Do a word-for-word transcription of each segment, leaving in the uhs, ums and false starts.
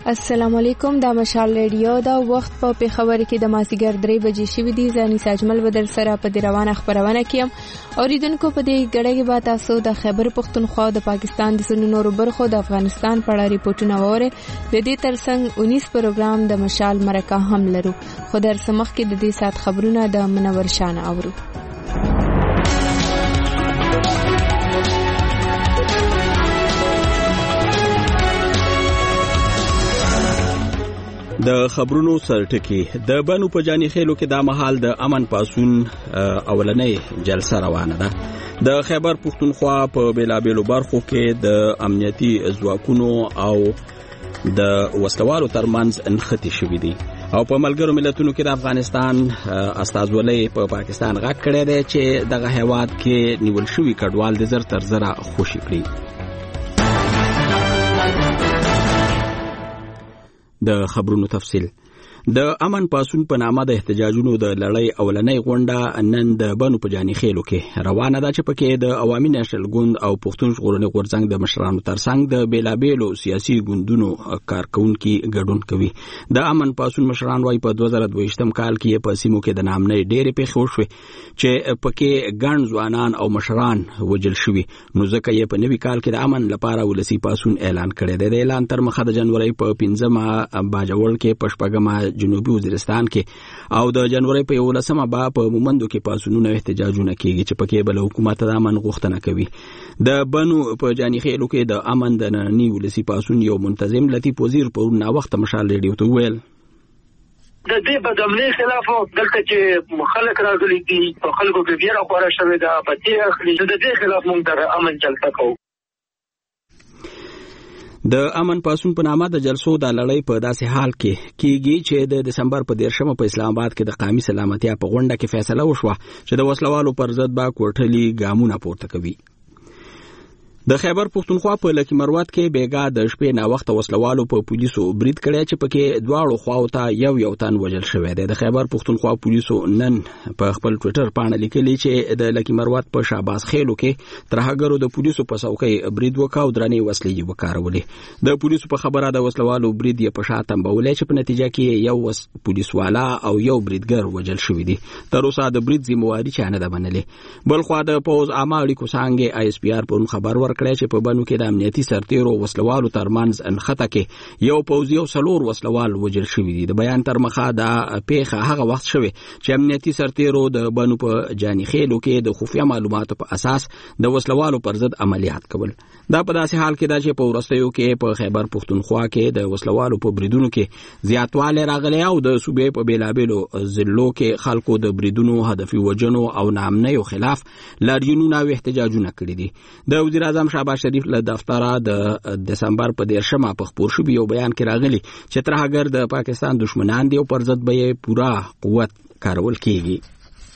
السلام علیکم. دا مشال ریډیو دا وخت په پیښور کې د مازیګر درې بجې شوې دي. زه انیس اجمل بدر سره په دې روانه خبرونه کیم. اوریدونکو په دې غړې کې به تاسو د خیبر پختونخوا د پاکستان د ځینو نورو برخو د افغانستان په اړه ریپورتونه وره. د دې ترڅنګ اونیس پروګرام د مشال مرکه هم لرو. خو در سمخ کې د دې سات خبرونه د منور شان اورو. د خبرونو سرټکی د بنو په جاني خېلو کې د مهال د امن پاسون اولنۍ جلسه روانه ده. د خیبر پختونخوا په بیلابېلو برخو کې د امنیتي ځواکونو او د وسلوالو ترمنځ انختی شوې دي او په ملګرو ملتونو کې د افغانستان استازولۍ په پاکستان غږ کړی دی چې دغه هیواد کې نیول شوي کډوال د زر تر زره خوشي کړي. د خبرونو تفصیل. د امن پاسون په نامه د احتجاجونو د لړۍ اولنۍ غونډه نن د بنو په جاني خېلو کې روانه ده چې پکې د عوامي نېشنل ګوند او پښتون ژغورنې غورځنګ د مشرانو ترڅنګ د بیلابېلو سیاسي ګوندونو کارکونکي ګډون کوي. د امن پاسون مشران وايي په دوه زره دوه کال کې په سیمو کې د نامنۍ ډېرې پیښې وشوې چې پکې ګڼ ځوانان او مشران وژل شوي، نو ځکه یې په نوي کال کې د امن لپاره ولسي پاسون اعلان کړی دی. د اعلان تر مخه د جنوري په پنځمه باجوړ کې په شپږمه جنوبي وزیرستان کې او د جنوري په یولسمه با په مومندو کې پاسونونه احتجاجونه کیږي چې پکې بل حکومت د امن غوښتنه کوي. د بنو په جاني خېلو کې د امن د ننني ولسي پاسون یو منتظم لطیف وزیر په نا وخت مشال ریډیو ته ویل د دې بدامنۍ خلاف دلته چې خلک راغلي دي په خلکو کې بیره خورا شوې ده په دې اخلي د دې خلاف موږ د امن جلسه کوو. د امن پاسون په نامه د جلسو د لړۍ په داسې حال کې کېږي چې د دسمبر په دیرشمه په اسلام آباد کې د قومي سلامتیا په غونډه کې فیصله وشوه چې د وسلوالو پر ضد با کوټلي ګامونه پورته کوي. د خیبر پختونخوا په لکی مروت کې بیګا د شپې نا وخت وسلوالو په پولیسو برید کړی چې پکې دواړو خواو ته یو یو تن وژل شوی دی. د خیبر پختونخوا پولیسو نن په خپل ټوئیټر باندې لیکلي چې د لکی مروت په شاباس خېلو کې ترهګرو د پولیسو په څوکۍ برید وکاو، درنې وسلې یې وکارولې. د پولیسو په خبره د وسلوالو برید یې په شا تنبولې چې په نتیجه کې یو پولیسوالا او یو بریدګر وژل شوی دی. تر اوسه د برید ذمہواري چا نه ده منلې. بل خوا د پوز عامه اړیکو څانګې آی اس پی آر پرون خبر ورکړی چې په بنو کې د امنیتي سرتیرو وسلوالو ترمنځ انخته کې یو پوځي او څلور وسلوال وژل شوي دي. د بیان تر مخه دا پیښه هغه وخت شوې چې امنیتي سرتیرو د بنو په جاني خېلو کې د خفیه معلوماتو په اساس د وسلوالو پر ضد عملیات کول. دا په داسې حال کې ده چې په ورستیو کې په خیبر پختونخوا کې د وسلوالو په بریدونو کې زیاتوالی راغلی او د صوبې په بیلابېلو ضلعو کې خلکو د بریدونو هدفي وژنو او ناامنیو خلاف لاریونونه او احتجاجونه کړي دي. د وزیر اعظم شهباز شریف له دفتره د دسمبر په دیرشمه په خپور شوي یو بیان کې راغلی چې ترهګر د پاکستان دشمنان دي او پر ضد به یې پوره قوت کارول کیږي.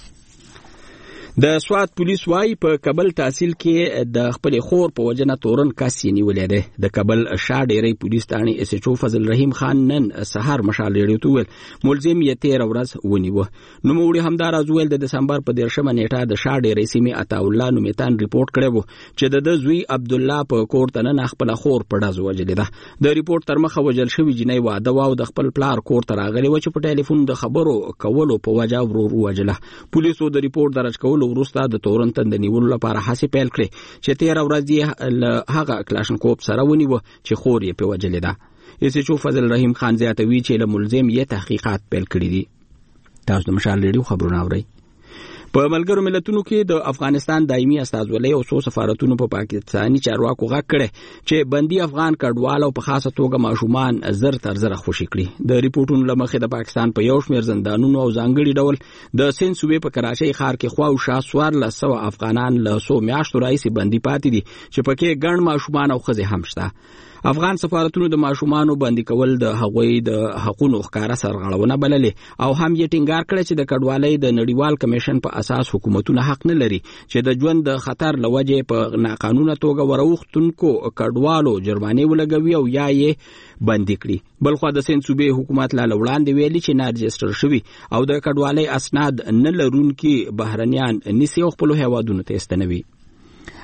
د سوات پولیس وايي په کابل تحصیل کې د خپل خور په وجنه تورن کس نیولې ده. د کابل شاه ډېری پولیس ثاني اس ایچ او فضل رحیم خان نن سحر مشال ریډیو ته ویل ملزم یې تیر ورځ ونیوه. نو موږ هم دا راځول د دسمبر په دیرشمه نیټه د شاه ډېری سیمې عطا الله نومیتان ریپورت کړی وو چې د زوی عبد الله په کور ته نه خپل خور په ډز وجلې ده. د ریپورت تر مخه وجل شوی جنۍ واده واو د خپل پلار کور ته راغلی و چې په ټلیفون د خبرو کولو په وجه ورور وجله. پولیسو د ریپورت درج کولو وروسته د تورنټن د نیولو لپاره هڅې پیل کړې چې تیر ورځ یې هغه کلاشنکوف سره ونیوه چې خور یې په وجلې ده. اس ایچ او فضل رحیم خان زیاتوي چې له ملزم یې تحقیقات پیل کړي دي. تاسو د مشال ریډیو خبرونه اورئ. په ملګرو ملتونو کې د افغانستان دایمي استازولۍ او څو سفارتونو په پاکستاني چارواکو غږ کړی چې بندي افغان کډوال او په خاصه توګه ماشومان زر تر زره خوشي کړي. د ریپورتونو له مخې د پاکستان په یو شمېر زندانونو او ځانګړي ډول د سند صوبې په کراچۍ ښار کې خواوشا څوارلس سوه افغانان له څو میاشتو راهیسې بندي پاتې دي چې پکې ګڼ ماشومان او ښځې هم شته. افغان سفارتونو د ماشومانو بندي کول د هغوی د حقوقو ښکارا سرغړونه بللې او هم یې ټینګار کړی چې د کډوالۍ د نړیوال کمیشن په اساس حکومتونه حق نه لري چې د ژوند د خطر لوجې په ناقانونه توګه وروختونکو کډوالو جرمانې ولګوي او یا یې بندي کړي. بلخو د سند صوبې حکومت لا وړاندې ویلي چې نه رجستر شوي او د کډوالۍ اسناد نه لرونکي بهرنیان نسی خپل هیوادونو ته استنوي.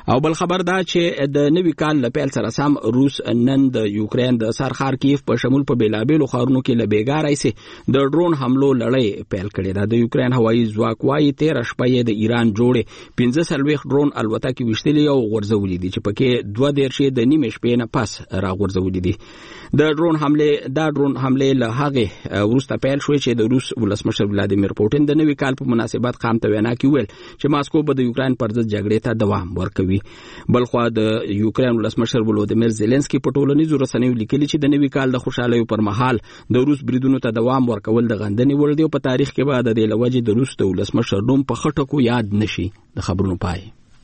او بل خبر دا چې د نوي کال له پیل سره سم روس نن د یوکرين د سر خارکیف په شمول په بیلابېلو ښارونو کې له بیګارۍ سي د ډرون حملو لړۍ پیل کړې ده. د یوکرين هوایي ځواک وايي تیر شپه د ایران جوړې پنځه څلوېښت ډرون الوتکې وشتلې او غورځولې دي چې پکې دوه دېرش د نیمې شپې نه پس راغورځولې دي. د ډرون حمله دا ډرون حمله له هغه وروسته پیل شوې چې د روس ولسمشر ولادیمیر پوتین د نوي کال په مناسبت قام ته وینا کې ویل چې ماسکو به د یوکرين پر ضد جګړې ته دوام ورکوي. بلخوا د یوکرين ولسمشر ولودیمیر زيلنسکي په ټولنیزو رسنیو لیکلي چې د نوي کال د خوشحالۍ پر مهال د روس بریدونو ته دوام ورکول د غندنې وړ دی او په تاریخ کې به د دې لوجې د روس د ولسمشر نوم په خټکو یاد نشي. د خبرونو پای.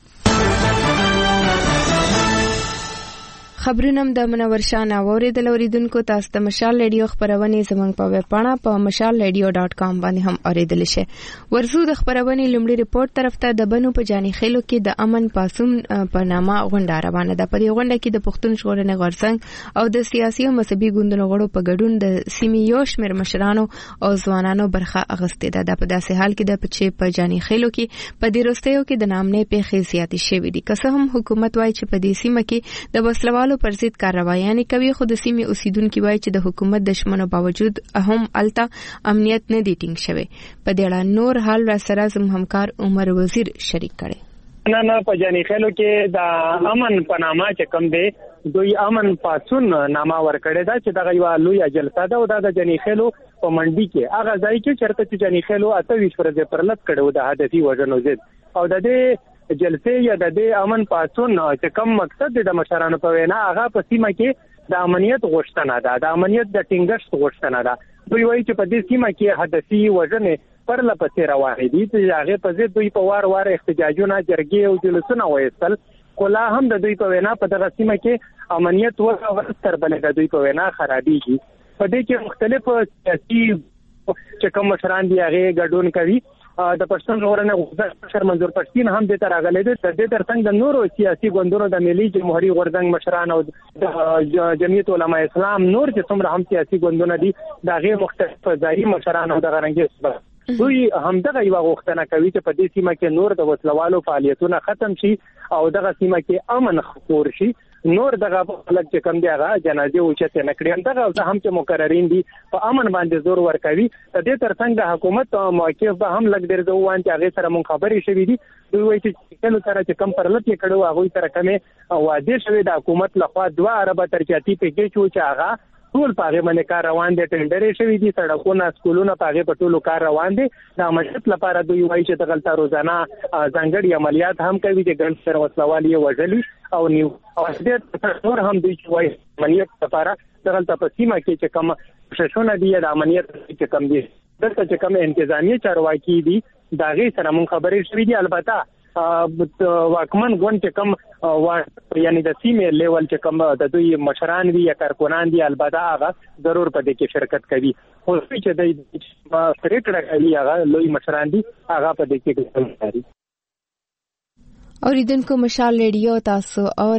خبرونم د منور شاه ناووري د لوریدونکو تاسو ته مشال رادیو خبرونه زمنګ په ویب پاڼه په مشال رادیو ډاٹ کام باندې هم اوریدل شي. ورسو د خبرونه لومړی ریپورت طرف ته د بنو په جاني خېلو کې د امن پاسون په نامه غونډه روانه ده. په دې غونډه کې د پښتون ژغورنې غورځنګ او د سیاسي او مذهبي ګوندونو غړو په ګډون د سیمې یو شمېر مشرانو او ځوانانو برخه اخیستې ده. د په داسې حال کې د پچې په جاني خېلو کې په دې وروستیو کې د نامنې پیښې زیاتې شوې دي. که څه هم حکومت وايي چې په دې سیمه کې د وسلوالو پر ضد کاروایانې کوي، خو د سیمې اوسیدونکو وایي چې د حکومت د شمنو باوجود هم الته امنیت نه دی ټینګ شوی. په دې اړه نور حال را سره زم همکار عمر وزیر شریک کړي. نه نه په جاني خېلو کې د امن په نامه چې کوم دی دوی امن پاسون نامه ورکړی دا چې دغه یو لوی جلسه ده او دا د جاني خېلو په منډي کې هغه ځای کې چرته چې جاني خېلو اته ویشت ورځې پرلط کړو د هدفي وژنو ضد او د دې جلسې یا د دې امن پاسون چې کوم مقصد د مشرانو په وینا هغه په سیمه کې د امنیت غوښتنه ده، د امنیت د ټینګښت غوښتنه ده. دوی وایي چې په دې سیمه کې هدفي وژنې پرله پسې روانې دي چې هغه په ضد دوی په وار وار احتجاجونه جرګې او جلسونه وایستل، خو لا هم د دوی په وینا په دغه سیمه کې امنیت ورستر بلې دوی په وینا خرابېږي. په دې کې مختلف سیاسي چې کوم مشران دي هغه ګډون کوي. د پښتون ژغورنې غورځنګ مشر منظور پښتين هم د ترغلې د د ترڅنګ د نورو سیاسي ګوندونو د ملي جمهوریت غورځنګ مشران او د جمعیت علماء اسلام نور چې څومره هم سیاسي ګوندونه دي د غیر مختلف ځایي مشران او د غرنګي دوی همدغه یو غوښتنه کوي چې په دې سیمه کې نور د وسلوالو فعالیتونه ختم شي او دغه سیمه کې امن خپور شي. نور دغه خلک چې کوم دی هغه جنازې اوچته نه کړي. دغه هم چې مقررین دي په امن باندې زور ورکوي. د دې ترڅنګ د حکومت موقف به هم لګ ډېر ځوان چې هغه سره مونږ خبرې شوې دي. دوی وایي چې کله سره چې کم پرلط یې کړو هغه سره کمې واده شوې د حکومت لخوا دوه اربه ترجاتی پیکیج و چې هغه ټول پاغه باندې کار روان دي، ټینډرې شوې دي، سړکونه سکولونه پاغه په ټولو کار روان دي. د امنیت لپاره دوی وایي چې د غلطه روزانه ځانګړي عملیات هم کوي چې ګڼ سره وسلوالي وژلي او نیو او دې نور هم دوی وایي امنیت لپاره د غلطه په سیمه کې چې کوم شښونه دي د امنیت چې کوم دي دلته چې کوم انتظامی چارواکي دي دا غي سره مون خبرې شوې دي. البته واکمن ګوند چې کوم یعنی د سیمې لیول چې کوم د دوی مشران وی یا کارکونان دي البته هغه ضرور په دې کې شرکت کوي. خو چې د پریکړه کوي هغه لوی مشران دي هغه په دې کې کوي. اوریدونکو مشال رادیو تاسو اور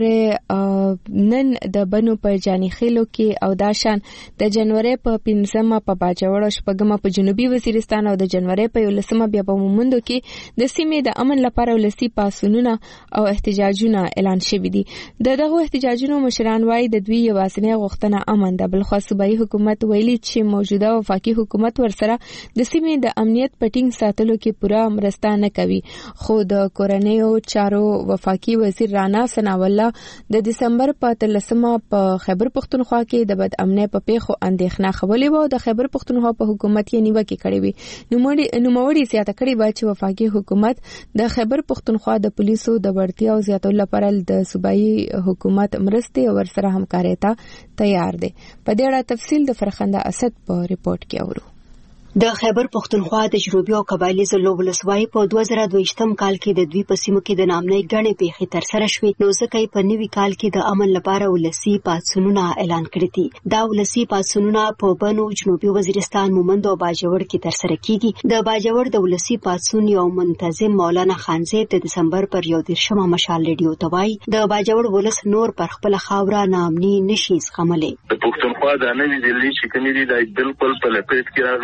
نن د بنو په جاني خېلو کې او داشان د جنوري په پنځمه په باجوړ شپږمه په جنوبي وزیرستان او د جنوري په یولسمه بیا په مومندو کې د سیمې د امن لپاره ولسی پاسونونه او احتجاجونه اعلان شوي دي. د دغه احتجاجونو مشران وايي د دوی یوازینی غوښتنه امن ده، بل خو صوبایي حکومت ویلي چې موجوده وفاقي حکومت ورسره د سیمې د امنیت پټینګ ساتلو کې پوره مرسته نه کوي. خو د کورنیو چارو وفاقي وزیر رانا ثناءالله د دسمبر په اتلسمه په خیبر پختونخوا کې د بد امنۍ په پیښو اندېښنه خولې وو. د خیبر پختونخوا په حکومت یې نیوکه کړې وي. نوموړي زیاته کړې و چې وفاقي حکومت د خیبر پختونخوا د پولیسو د وړتیا او زیاتولو لپاره د صوبایي حکومت مرستې او ورسره همکارۍ ته تیار دی. په دې اړه تفصیل د فرخنده اسد په ریپورت کې اورو. د خیبر پختونخوا د جنوبي او قبایلی ضلعو ولسوالۍ په دوه زره دوهشتم کال کې د دوی په سیمو کې د نامنۍ ګڼې پیښې ترسره شوې، نو ځکه یې په نوي کال کې د امن لپاره ولسي پاڅونونه اعلان کړي دي. دا ولسي پاڅونونه په بنو، جنوبي وزیرستان، مومند او باجوړ کې ترسره کیږي. د باجوړ د ولسي پاڅون یو منتظم مولانا خانزیب د دسمبر پر یو دېرشمه مشال رادیو ته وایي د باجوړ ولس نور پر خپل خاوره ناامني نشي زغملی. د پختونخوا د نوي ضلعې چې کومې دي دا بالکل په لپیټ کې راغلي دي.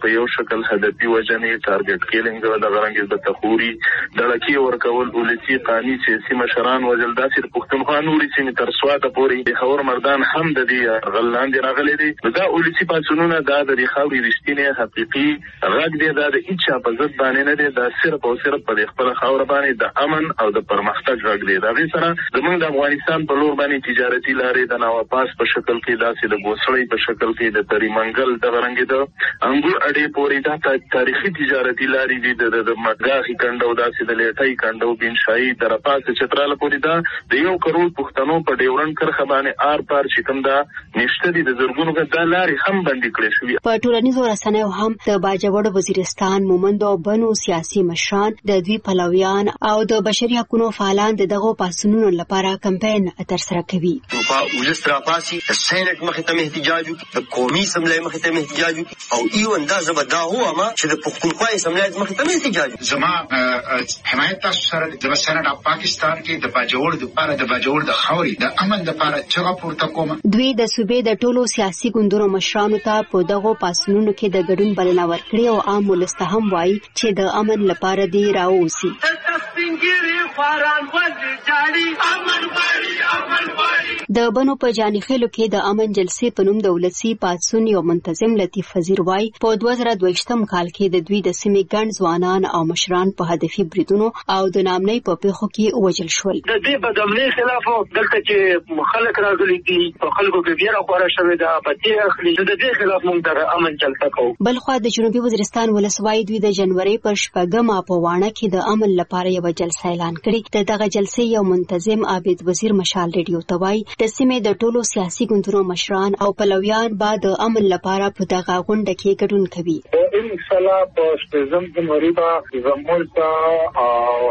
په یو شکل هدفي وجنې ټارګټ کیلینګ د غرنګ د تخوري دړکی ورکول ولسی قانوني سیاسي مشران وجل داسې پښتونخوا نوري سیمې تر سواته پورې د خور مردان هم د دې غلاندې راغلي دي دا ولسی پاتونونه دا د خاوري رښتینی حقيقي غږ دی دا د اچا په ضد باندې نه دی دا صرف او صرف په خپل خاور باندې د امن او د پرمختګ غږ دی دا غي سره زمونږ د افغانستان په لور باندې تجارتي لارې د نواپاس په شکل کې داسې د ګوسړې په شکل کې د تریمنګل د غرنګ د انګور اډې پورې دا تاریخي تجارتي لارې دي د مګاخي کندو داسې د لیټای کندو بنشای طرفه چتراله پورې دا د یو کروڑ پښتنو په ډیورن کرخه باندې آر پار چکم دا نشته دي د زرګونو د لارې هم بندي کړې شوې په ټولنیزو رسنیو هم د باجوړ وزیرستان مومند او بنو سیاسي مشران د دوی پلویان او د بشري حقوقو فعالان دغه پاسونو لپاره کمپاین ترسره کوي په وزسترا پاسي د سینټ مخې ته احتجاج د قومي سملای مخې ته احتجاج او ایو اندازه به دا هو ما چې د پښتونخوا سملای مخې ته احتجاج زما حمایت تاسو سره د سینټ اف پاکستان کې د باجوړ د لپاره د باجوړ د خوري د امن لپاره چغه پورته کوم دوی د صوبې د ټولو سیاسي ګوندونو مشرانو ته په دغه پاسونو کې د ګډون بلنه ورکړي او عام ولست هم وایي چې د امن لپاره دی راوسی د بنو په جانخېلو کې د امن جلسې په نوم د ولسی پاتسون یو منتظم لطیف وزیر وای په دوه زره دوهشتم کال کې د دوی د سیمې ګڼ ځوانان او مشران په هدفي بریدونو او د نامنۍ په پیښو کې وژل شول د دې په دمنې خلاف دلته چې خلک راغلي دي په خلکو کې بیره خورا شوې ده پتی اخلي د دې خلاف موږ د امن جلسه کوو بلخو د جنوبي وزیرستان ولسوالۍ دوی د جنوري پر شپږمه په وانه کې د امن لپاره یو جلسه اعلان کړې د دغه جلسې یو منتظم عابد وزیر مشال ریډیو توای د سیمې د ټولو سیاسي ګوندونو مشران او پلویان به د امن لپاره په دغه غونډه کې ګډون کوي ان شاء الله په شپږم جنوري به زموږ ته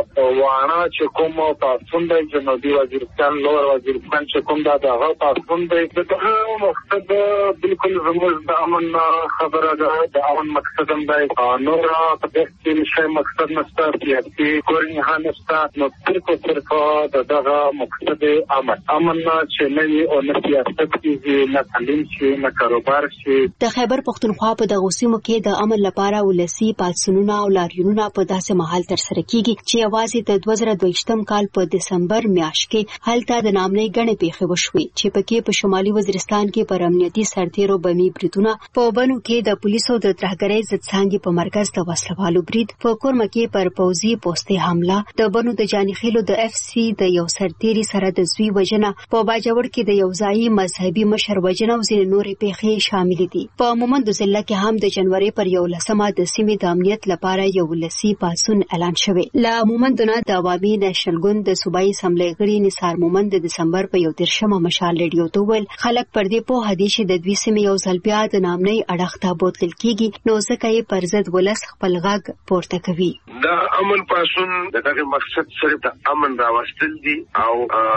وانه چې کوم پاسون د جنوبي وزیرستان لور وزیرستان چې کوم دا دغه پاسون دی دغه مقصد بالکل زموږ د امن خبره ده د امن مقصد هم دی نور په دې کې شی مقصد نشته سیاسي کورنۍ هم نشته نو صرف صرف دغه مقصد امن امن چې نه او نه سیاست کې نه تعلیم شي نه کاروبار شي د خیبر پښتونخوا په دغه سیمو کې د امن لپاره ولسی پاتسونونه او لاریونونه په داسې مهال تر سره کیږي چې یوازې د دوه زره دوهشتم کال په دسمبر میاشت کې هلته د نامنۍ ګڼې پیښې وشوې چې پکې په شمالي وزیرستان کې پر امنیتي سرتیرو بمي بریدونه په بنو کې د پولیسو د ترهګرۍ ضد څانګې په مرکز د وسلوالو برید په کورمه کې پر پوځي پوسټې حمله د بنو د جانخېلو د اف سی د یو سرتیري سره د زوی وجنه په باجوړ کې د یو ځایي مذهبي مشر وجنه او ځینې نورې پیښې شامل دي په مومند ضلع کې هم د جنوري پر یو لسمه د سیمې د امنیت لپاره یو ولسی پاسون اعلان شوی لا مومند نه د عوامي نېشنل ګوند د صوبایي اسمبلی غړي نثار مومند د دسمبر په یو دیرشمه مشال ریډیو ته ویل خلک پر دې په حدیث د دوی سیمې یو ځل بیا د نامنۍ اړخ ته بوتل کیږي نو ځکه یې پر ضد ولس خپل غږ پورته کوي دا امن پاسون دغه مقصد صرف د امن راوستل دي او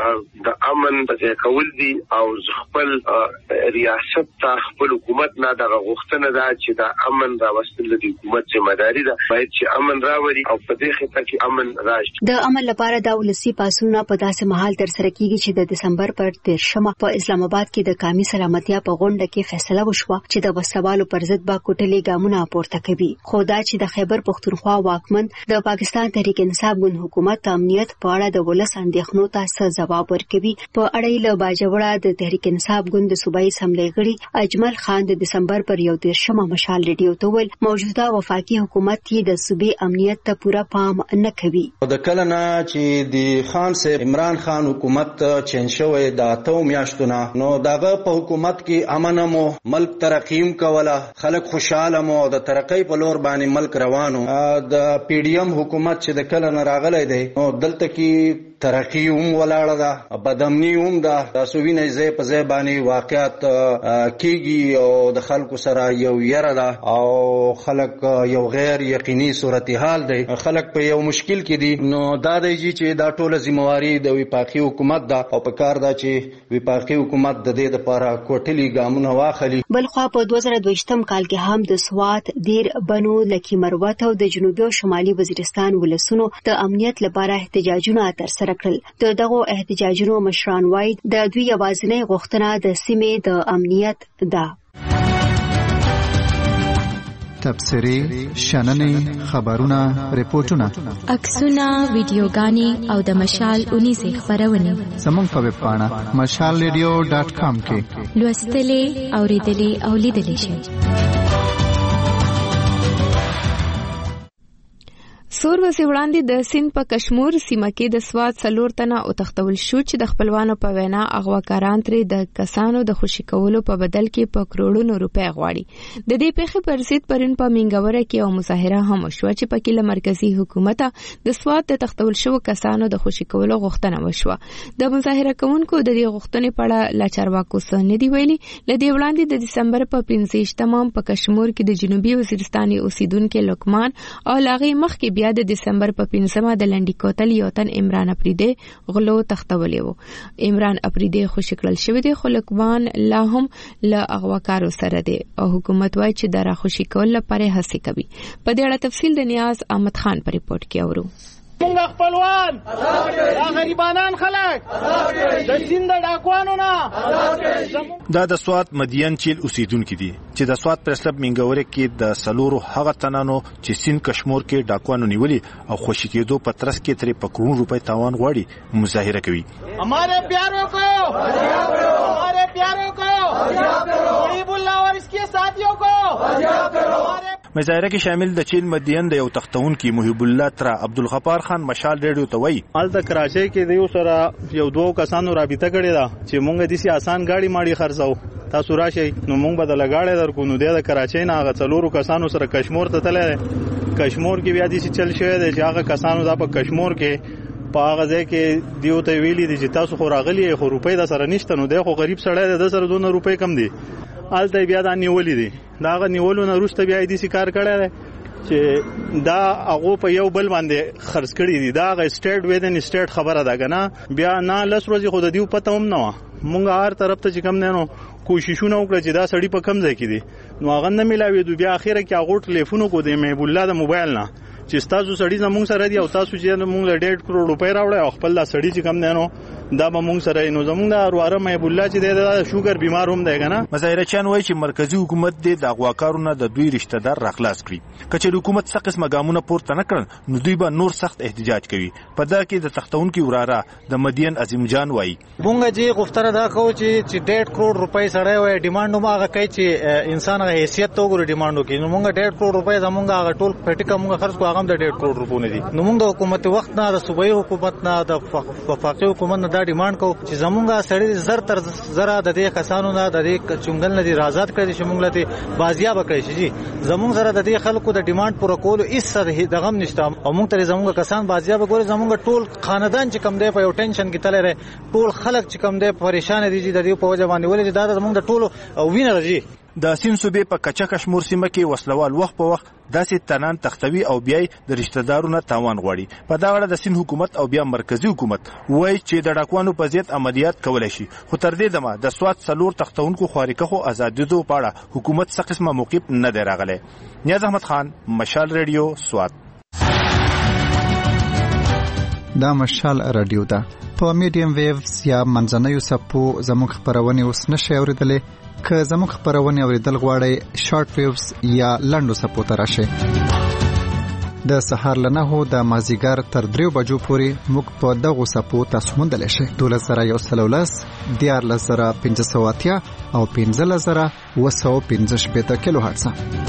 د امن په کول دي او خپل ریاست ته خپل حکومت نه دغه غوښتنه ده چې د امن راوستل د حکومت ځمېداري ده باید چې امن راوړي او په دې خطه کې امن راشي د امن لپاره د ولسی پاسونه په داسې مهال تر سره کیږي چې د دسمبر پر دیرشمه په اسلام آباد کې د قومي سلامتیا په غونډه کې فیصله وشوه چې د وسوالو پر ضد به کوټلې ګامونه پورته کوي خو دا چې د خیبر پښتونخوا واکمن د پاکستان تحریک انصاف ګوند حکومت امنیت په اړه د ولس اندېښنو ته څه ځواب ورکوي په اړه له باجوړه د تحریک انصاف ګوند د صوبایي اسمبلی غړي اجمل خان د دسمبر پر یو دیرشمه مشال ریډیو ته ویل موجوده وفاقي حکومت یې د صوبې امنیت ته پوره پام نه کوي د کله نه چې د خان سه عمران خان حکومت چین شوی د اتو میاشتونه نو دغه په حکومت کې امن مو ملک ترقیم کوله خلک خوشاله مو د ترقۍ په لور باندې ملک روانو د پی ډی ایم حکومت چې د کله نه راغلی دی نو دلته کې ترقی هم ولاړه ده بدامنی هم ده تاسو وینئ ځای په ځای باندې واقعیت کیږي او د خلکو سره یو یره ده او خلک یو غیر یقیني صورتحال دی خلک په یو مشکل کې دي نو دا دی چې دا ټوله ذمہواری د وفاقي حکومت ده او په کار ده چې وفاقي حکومت د دې لپاره کوټلي ګامونه واخلي بلخو په دوه زره دوهشتم کال کې هم د سوات دیر بنو لکی مروت او د جنوبي او شمالي وزیرستان ولسونو د امنیت لپاره احتجاجونه ترسره کړل د دغه احتجاجونو مشران وایي د دوی یوازینۍ غوښتنه د سیمې د امنیت ده تبصرې، شننې، خبرونه، ریپورتونه، عکسونه، ویډیوګانې او د مشال اونیزې خپرونې زموږ په ویب پاڼه مشال ریډیو ډاټ کام کې لوستلې، اورېدلې او لیدلې شئ. سور ورځې وړاندې د سیند په کشمور سیمه کې د سواد څلور تنه وتښتول شو چې د خپلوانو په وینا اغواکاران ترې د کسانو د خوشي کولو په بدل کې په کروڑونو روپۍ غواړي. د دې پیښې پر ضد پرون په منګوره کې یو مظاهره هم وشوه چې پکې له مرکزي حکومت د سواد د تښتول شو کسانو د خوشي کولو غوښتنه وشوه. د مظاهره کوونکو د دې غوښتنې په اړه لا چارواکو څه نه دی ویلي. له دې وړاندې د دسمبر په پنځه ویشتمه په کشمور کې د جنوبي وزیرستان اوسیدونکو لقمان او لاغي مخکې بیا د دسمبر په پنځمه د لنډی کوتل یو تن عمران اپریدی غلو تختولې وو. عمران اپریدی خوشی کړل شوی دی خو لقمان لا هم له اغواکارو سره دی او حکومت وایي چې د را خوشی کول لپاره هڅه کوي. په دې اړه تفصیل د نیاز احمد خان په ریپورت کې اورو. موږ خپلوان دا غریبانان خلک د سیند ډاکوانو نه دا د سواد مدین چیل اوسیدونکو دي چې د سواد پرسلب منګوره کې د سلورو هغه تنانو چې سیند کشمور کې ډاکوانو نیولي او خوشی کېدو په ترڅ کې ترې په کروڑ روپۍ تاوان غواړي مظاهره کوي. हमारे प्यारों को हमारे प्यारों को मुहिब الله और इसके साथियों को مظاهره کې شامل د چیل مدین د یو تختون کې محب الله تر عبدالغفار خان مشال ریډیو ته وایي حال د کراچۍ کې دیو سره یو دوه کسانو رابطه کړې ده چې مونږ د سي آسان گاډي ماړي خرڅو تاسو راشي نو مونږ بدل گاډي درکو نو د کراچۍ نه هغه څلورو کسانو سره کشمور ته تلل. کشمور کې بیا د سي چل شوی دی چې هغه کسانو د په کشمور کې په هغه ځای کې دیو ته ویلي دي چې تاسو خو راغلي خو روپۍ د سره نشته نو د خو غریب سړی د سره دونه روپۍ کم دي آلته بیا دا نیولې دي دا هغه نیولو نه وروسته بیا دې سي کار کړی دی چې دا هغه په یو بل باندې خرڅ کړی دي. دا هغه سټیټ ویدن سټیټ خبره ده کنه بیا نه لس ورځې خو د دیو پته هم نه و. مونږ هر طرف ته چې کم نه نو کوششونه وکړه چې دا سړی په کم ځای کې دي نو هغه نه ملاوي دوی بیا اخیره کې هغه ټلیفون کو دی محب الله د موبایل نه چې تاسو سړی زموږ سره دی او تاسو چې موږ له ډېر کروڑ روپۍ راوړی او خپل دا سړی چې کم نه نو دا به موږ سره نو زموږ د ارواره محب الله چې د شوګر بیمار هم دی کنه. مظاهره چان وایي چې مرکزی حکومت د اغواکارونو د دوی رشتہ دار راخلاص کړي. کچې حکومت څه قسمه ګامونه پورته نه کړل نو دوی به نور سخت احتجاج کوي. په دا کې د تختونکو وراره د مدین عظیم جان وایي مونږ چې غوښتنه دا کوو چې چې ډېر کروڑ روپۍ سړی وای ډیماند نو هغه کوي چې انسان غو حیثیت تو ګوري ډیماند کوي نو مونږ ډېر کروڑ روپۍ زمونږ هغه ټول پټیکه مونږ خرڅ کو هغه د ډېر کروڑ روپۍ نه دي نو مونږ د حکومت وخت نه د صوبایي حکومت نه د وفاقي حکومت نه دا ډیماند کوو چې زمونږ سړی زر تر زره د دې کسانو نه د دې چونګل نه دي آزاد کړي چې مونږ لته بازیاب کړي شي. زمونږ سره د دې خلکو د ډیماند پوره کولو هیڅ دغه نشته او مونږ ته زمونږ کسان بازیاب ګوري زمونږ ټول خاندان چې کم دی په یو ټینشن کې تللی ټول خلک چې کم دی پریشان دي چې د دې په وجه باندې ولې دا زمونږ د ټولو وینر دي. د سین صوبې په کچا کشمور سیمه کې وسلوال وخت په وخت داسې تنان تختوي او بیا د رشتہ دارونو تاوان غواړي. په دا اړه د سین حکومت او بیا مرکزی حکومت وایي چې د ډاکوانو په ضد عملیات کولای شي خو تر دې دمه د سواد څلور تختونکو خارقه خو آزادیدو په اړه حکومت څه قسمه موقف نه دی راغلی. نیاز احمد خان مشال ریډیو سواد. دا مشال رادیو ده په میډیم ویوز یا منځنیو سپو زموږ خبرونه اوس نشي اوریدلې. که زموږ خبرونه اوریدل غواړئ شارټ ویوز یا لنډو سپو ته راشئ. د سهار له نهو د مازیګر تر دریو بجو پورې موږ په دغو سپو تاسو موندلی شئ. دولس زره یو سل او لس، دیارلس زره پنځه سوه اتیا او پنځلس زره اوه سوه پنځه شپېته کیلو هرټزه.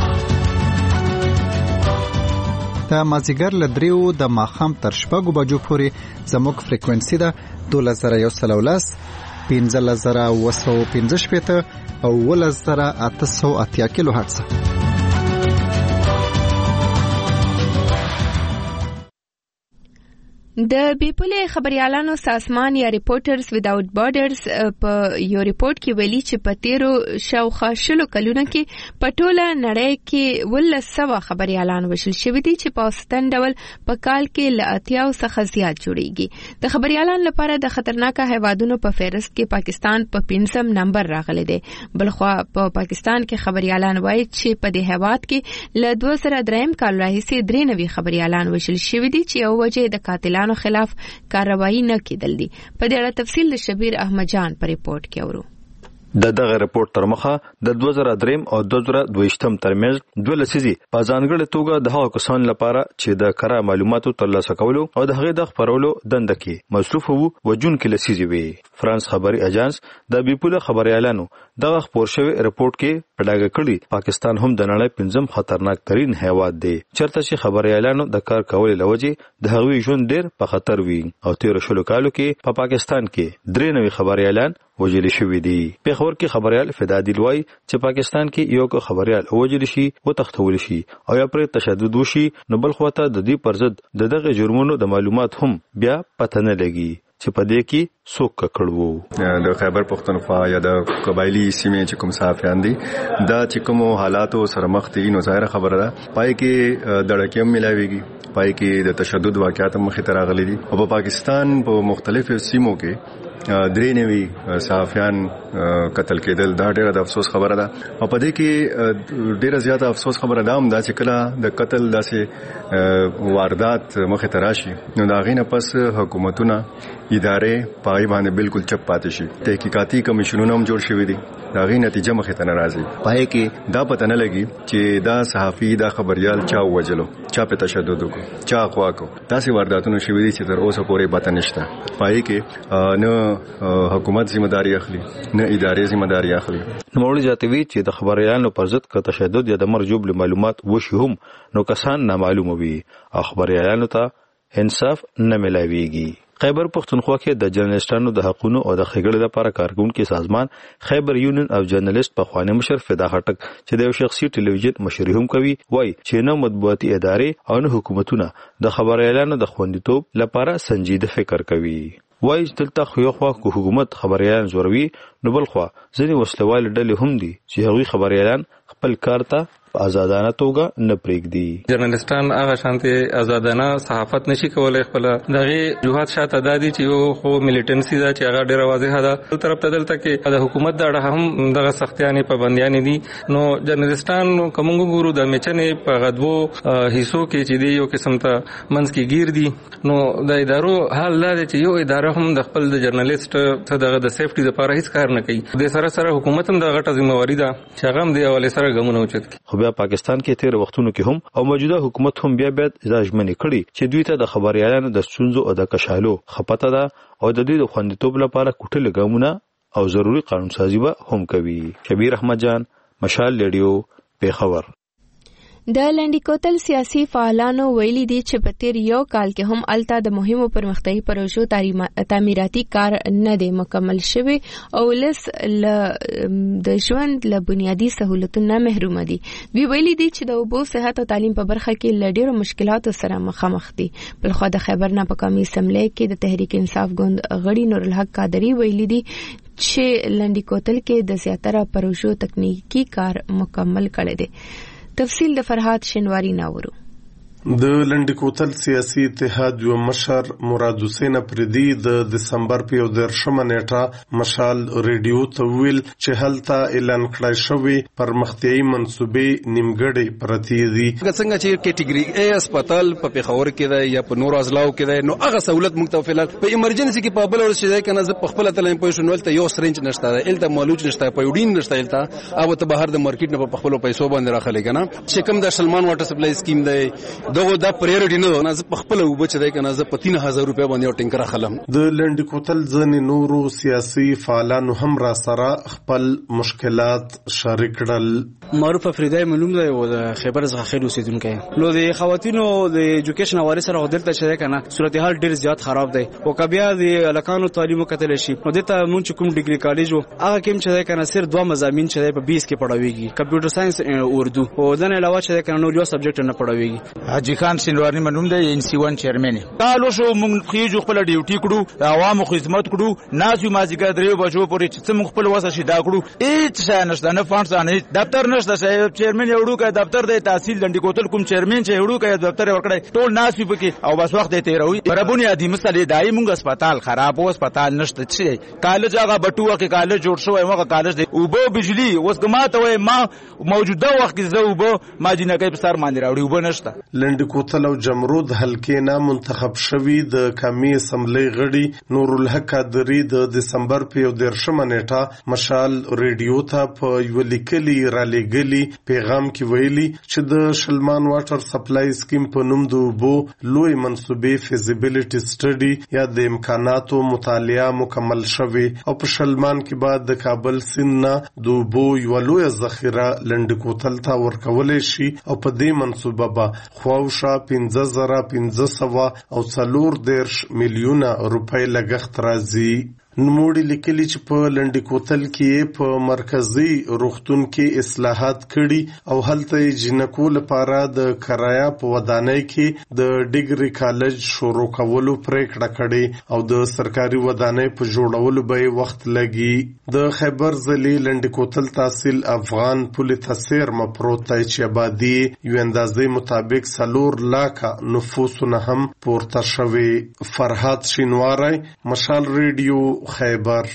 د مازیګر له دریو د ماښام تر شپږو بجو پورې زموږ فریکوینسي ده دولس زره یو سل او لس، پنځلس زره اوه سوه پنځه شپېته او اوولس زره اته سوه اتیا کیلو هرټزه. د بیپلې خبريالانو سازمان یا ریپورټرز وداوت بارډرز په یو ریپورت کې ویلي چې په تیرو شاوخوا شلو کلونو کې په ټوله نړۍ کې ولس سوه خبريالان وشل شوي دي چې په اوسطن ډول په کال کې له اتیاو څخه زیات جوړیږي. د خبريالانو لپاره د خطرناکه هیوادونو په فهرست کې پاکستان په پنځم نمبر راغلی دی. بلخوا په پاکستان کې خبريالان وایي چې په دې هیواد کې له دوه زره دریم کال راهیسې درې نوي خبريالان وشل شوي دي چې یو وجه د قاتلانو خلاف کاروایی نه کېدل دي. په دې اړه تفصیل د شبیر احمد جان په ریپورت کې اورو. د دغه رپورت تر مخه د دوه زره درې او دوه زره دوه یم ترمنځ دوه لسیزې په ځانګړې توګه د هغو کسانو لپاره چې د کره معلوماتو ترلاسه کولو او د هغې د خپرولو دنده کې مصروف وو وجونکې لسیزې وي. فرانس خبري اجانس د بیپوله خبريالانو دغه خپور شوی رپورت کې په ډاګه کړي پاکستان هم د نړۍ پنځم خطرناک ترين هیواد دی چرته چې خبريالانو د کار کولو لوجه د هغوی ژوند ډیر په خطر وي او تیر شلو کالو کې په پا پاکستان کې درې نوي خبريالان وجل شوی دی. په خبر کې خبريال فدادي لوی چې پاکستان کې یو کو خبريال وجل شي او تختول شي او یا پر تشدد وشي نو بل خواته د دې پرځد د دغه جرمونو د معلومات هم بیا پته نه لګي چې په دې کې څوک کړو. د خیبر پختونخوا یا د قبایلی سیمې چې کوم صحافیان دي دا چې کوم حالاتو سره مخ دي نو ظاهر خبره ده پای کې دړکې هم ملاويږي پای کې د تشدد واقعات مخې ته راغلي دي او په پاکستان په مختلفو سیمو کې درې نوي صحافیان قتل کېدل دا ډېره د افسوس خبره ده او په دې کې ډېره زیاته افسوس خبره ده هم دا چې کله د قتل داسې واردات مخې ته راشي نو د هغې نه پس حکومتونه ادارې په هغې باندې بالکل چپ پاتې شي. تحقیقاتي کمیشنونه هم جوړ شوي دي د هغې نتیجه مخې ته نه راځي په هغې کې دا پته نه لګي چې دا صحافي دا خبریال چا ووجلو چا پې تشدد وکړو چا اغوا کړو داسې وارداتونه شوي دي چې تر اوسه پورې پته نشته په هغې کې نه حکومت ذمہ داری اخلي نه ادارې ذمہ داری اخلي. نوموړي زیاتوي چې د خبريالانو پر ضد که تشدد یا د مرجوب معلومات وشي هم نو کسان نامعلومه وي او خبريالانو ته انصاف نه ملاويږي. خیبر پختونخوا کې د جرنالستانو د حقوقو او د ښېګړې لپاره کارکونکو سازمان خیبر یونین اف جرنالست په خواني مشر فدا خټک چې د یو شخصي ټلویزیون مشري هم کوي وای چې نه مطبوعاتي ادارې او نه حکومتونه د خبريالانو د خوندیتوب لپاره سنجیده فکر کوي. وای دلته خو یو خوا حکومت خبريالان زوروي نو بل خوا ځینې وسلوال ډلې هم دي چې هغوی خبريالان خپل کار ته په آزادانه توګه نه پرېږدي. جرنالستان هغه شانتي آزادانه صحافت نشي کولای خپل دغه جوهات شاته دادي چې یو خو ملیټنسي دا چې هغه ډیره واضحه ده بل طرف ته دلته کې د حکومت د اړه هم دغه سختیانې پابندیانې دي نو جرنالستان کومو ګورو د میچنې په غدوو حصو کې چې دی یو قسم ته منځ کې گیر دي نو د ادارو حال دا چې یو اداره هم د خپل د جرنالست ته دغه د سیفټي لپاره هیڅ کار نه کوي د سره سره حکومت هم د غټه ذمہواری ده چې هغه هم د اول سره ګمونه اوچت کی بیا پاکستان کې تیر وختونو کې هم او موجوده حکومت هم بیا بیا ځاجمنې کړي چې دوی ته د خبريالانو د ستونزو او د کشالو خپته ده او د دوی د خوندیتوب لپاره کوټه لګامونه او ضروری قانون سازي به هم کوي. شبیر احمد جان مشال ریډیو پیښور. د لنډی کوتل سیاسي فعالانو ویلي دي چې په تیر یو کال کې هم الته د مهمو پرمختیايي پروژو تعمیراتي کار نه دی مکمل شوی او لس د ژوند له بنیادی سہولتونو محروم دي. وی ویلي دي چې د اوبو صحت او تعلیم په برخه کې له ډیرو مشکلاتو سره مخامخ دي. بل خو د خیبر ناپاکامي سملې کې د تحریک انصاف ګوند غړي نور الحق قادری ویلي دي چې لنډی کوتل کې د زیاتره پروژو تکنیکی کار مکمل کړي دي. تفصیل د فرهاد شنواری ناورو. د لنډی کوتل سیاسي اتحاد یو مشر مراد حسین پردي د دسمبر په یو درشمه نیټه مشال ریډیو ته ویل چې هلته اعلان کړی شوی پرمختیايي منصوبې نیمګړې پرتی دي. څنګه چې کټګوري ای هسپتال په پیښور کې دی یا په نور ازلاو کې دی نو هغه سہولت موږ ته فعلا په ایمرجنسي کې په بل ورځ چې کنه زه په خپل تلم په شنول ته یو سرنج نشته الته مالوچ نشته په یوډین نشته الته او ته بهر د مارکیټ نه په خپل پیسو باندې راخلې کنه چې کوم د سلمان واټر سپلای سکیم دی دغه دا پریورټی نه نه زه په خپل وبچ دی کنه زه په تین هزار روپیا باندې یو ټینکر خلم. د لنډی کوتل ځنې نورو سیاسي فعالانو هم را سره خپل مشکلات شریک کړل. معروف افریدی معلوم دی او د خیبر څخه خیر اوسیدونکو نو د خواتینو د ایجوکیشن حواله سره هدل ته شریک کنه صورتحال ډیر زیات خراب دی او کبیا د الکانو تعلیم کتل شي نو دته مونږ کوم ډیګری کالج هغه کوم چې کنه صرف دوه مضامین چې په بیس کې پڑھاویږي کمپیوټر ساينس اردو او دنه علاوه چې کنه نو یو سبجیکټ نه پڑھاویږي. حاجی خان سینواری منوم دی ان سی ون چیرمن کالو شو مونږ خېجو خپل ډیوټي کړو عوامو خدمت کړو ناسو مازیګر درې بجو پورې چې مونږ خپل واسه شي دا کړو هیڅ څه نشته نه فانډز نه دفتر نشته صاحب چیرمن یوړو کې دفتر دی تحصیل لنډی کوتل کوم چیرمن چې یوړو کې دفتر ورکړی ټول ناسو پکې او بس وخت ته راوي برابونی ادي مسلې دای مونږ هسپتال خراب او هسپتال نشته چې کالج هغه بټوه کې کالج جوړ شو هغه کالج دی او به بجلی اوس ګماته وای ما موجوده وخت کې زه وبو ما جنګي په سر باندې راوړي وبو نشته. لنډ کوتل او جمرود حلقې نه منتخب شوي د قومي اسمبلی غړي نور الحق قادری د دسمبر په یو دیرشمه نیټه مشال ریډیو ته په یو لیکلي رالیږلي پیغام کې ویلي چې د شلمان واټر سپلای سکیم په نوم د اوبو لوی منصوبې فیزیبیلیټي سټډي یا د امکاناتو مطالعه مکمل شوې او په شلمان کې بعد د کابل سیند نه د اوبو یوه لویه ذخیره لنډ کوتل ته ورکولی شي او په دې منصوبه به خواوشا پنځه زره پنځه سوه او څلور دېرش میلیونه روپۍ لګښت راځي. نوموړي لیکلي چې په لنډ کوتل کې په مرکزي روغتون کې اصلاحات کړي او هلته یې جنکو لپاره د کرایه په ودانۍ کې د ډیګري کالج شروع کولو پریکړه کړې او د سرکاري ودانۍ په جوړولو به وخت لګي. د خیبر ضلع لنډ کوتل تحصیل افغان پل تسیر مپروت دی چې آبادي یو اندازې مطابق څلور لاکه نفوسونه هم پورته شوي. فرهاد شینواری، مشال ریډیو، خیبر.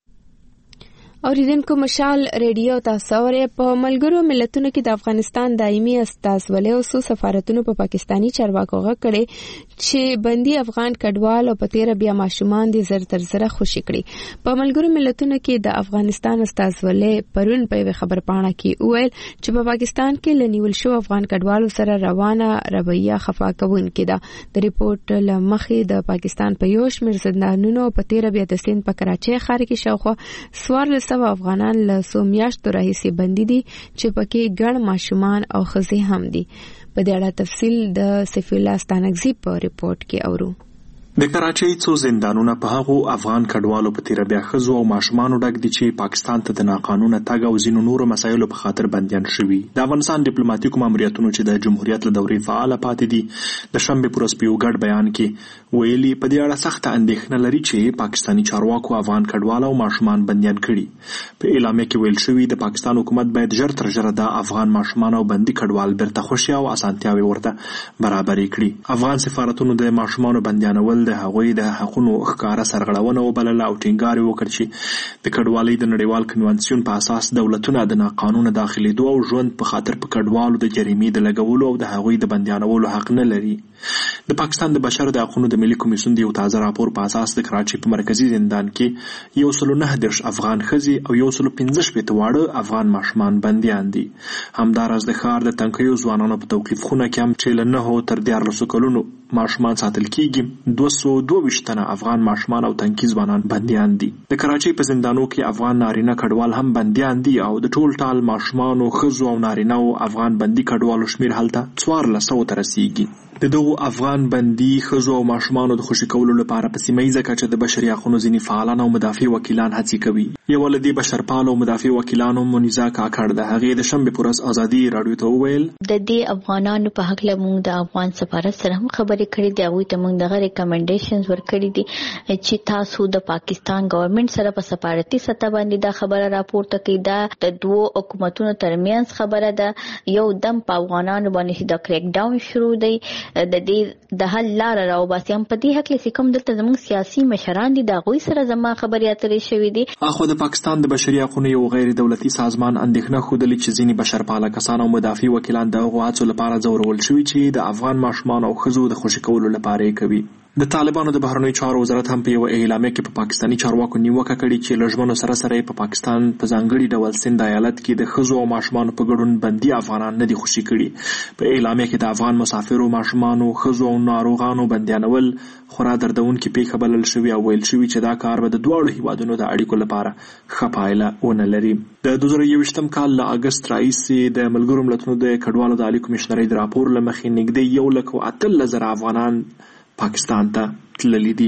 اوریدونکو مشال ریډیو تاسو اورئ. په ملګرو ملتونو کې د افغانستان دایمي استازولۍ او څو سفارتونو په پاکستانی چارواکو غږ کړي چې بندي افغان کډوال او په تیره بیا ماشومان دي زر تر زره خوشي کړي. په ملګرو ملتونو کې د افغانستان استازولۍ پرون په یوه خبرپاڼه کې وویل چې په پاکستان کې لنیول شو افغان کډوالو سره روانه رویه خفا کوونکې ده. د ریپورت له مخې د پاکستان په یو شمېر زندانونو په تیره بیا د سیند په کراچۍ ښار کې شاوخوا څوارلس سوه افغانان له څو میاشتو راهیسې بندي دي چې پکې ګڼ ماشومان او ښځې هم دي. په دې اړه تفصیل د سیف الله ستانکزي په ریپورت کې اورو. د کراچۍ څو زندانونه په هغو افغان کډوالو په تیره بیا ښځو او ماشومانو ډک دي چې پاکستان ته د ناقانونه تګ او ځینو نورو مسایلو په خاطر بندیان شوي. د افغانستان ډیپلوماټیکو ماموریتونو چې د جمهوریت له دورې فعاله پاتې دي د شنبې په ورځ په یو ګډ بیان کې ویلي په دې اړه سخته اندېښنه لري چې پاکستاني چارواکو افغان کډوال او ماشومان بندیان کړي. په اعلامیه کې ویل شوي د پاکستان حکومت باید ژر تر ژره د افغان ماشومان او بندي کډوال بیرته خوشي او اسانتیاوې ورته برابرې کړي. افغان سفارتونو د ماشومانو بندیانول د هغوی د حقونو ښکاره سرغړونه وبلله او ټینګار یې وکړ چې د کډوالۍ د نړیوال کنوانسیون په اساس دولتونه د ناقانونه داخلېدو او ژوند په خاطر په کډوالو د جریمې د لګولو او د هغوی د بندیانولو حق نه لري. د پاکستان د بشر د حقونو د ملي کمیسیون د یو تازه راپور په اساس د کراچۍ په مرکزي زندان کې یو سلو نه دېرش افغان ښځې او یو سلو پنځه شپېته واړه افغان ماشومان بندیان دي. همداراز د ښار د تنکیو ځوانانو په توقیف خونه کې هم چې له نهو تر دیارلسو کلونو ماشومان ساتل کېږي دوه سوه دوه ویشت تنه افغان ماشومان او تنکي ځوانان بندیان دي. د کراچۍ په زندانو کې افغان نارینه کډوال هم بندیان دي او د ټول ټال ماشومانو ښځو او نارینهو افغان بندي کډوالو شمېر هلته څوارلس سوو ته رسیږي. د دغو افغان بندي ښځو او ماشومانو د خوشي کولو لپاره په سیمه ییزه کچه د بشري حقونو ځینې فعالان او مدافع وکیلان هڅې کوي. یوه له دې بشرپالو او مدافع وکیلانو منیزا کاکړ د هغې د شنبې په ورځ ازادي راډیو ته وویل د دې افغانانو په هکله موږ د افغان سفارت سره هم خبرې کړې دي. هغوی ته موږ دغه ریکمنډیشنز ورکړي دي چې تاسو د پاکستان ګورنمنت سره په سفارتي سطح باندې دا خبره راپورته کړئ. دا د دوو حکومتونو ترمنځ خبره ده. یو دم په افغانانو باندې د کریک ډاون شروع دی د دې د حل لاره راوباسي. هم په دې هکله چې کوم دلته زموږ سیاسي مشران دي د هغوی سره زما خبرې اترې شوې دي. اخو د پاکستان د بشري حقونو یو غیر دولتي سازمان اندېښنه ښودلې چې ځینې بشرپاله کسان او مدافع وکیلان د هغو هڅو لپاره ځورول شوي چې د افغان ماشومان او ښځو د خوشي کولو لپاره یې کوي. د طالبانو د بهرنیو چارو وزارت هم په یو اعلامیه کې په پاکستاني چارواکو نیوکه کړې چې له ژمنو سره سره په پاکستان په ځانګړي ډول سند ایالت کې د ښځو او ماشومانو په ګډون بندي افغانان نه دي خوشي کړي. په اعلامیه کې د افغان مسافرو ماشومانو ښځو او ناروغانو بندیانول خورا دردونکې پیښه بلل شوي او ویل شوي چې دا کار به د دواړو هیوادونو د اړیکو لپاره ښه پایله ونه لري. د دوه زره یوویشتم کال له اګست راهیسې د ملګرو ملتونو د کډوالو د عالی کمیشنرۍ د راپور له مخې نږدې یو لک او اتلس زره افغانان پاکستان ته تللی دي.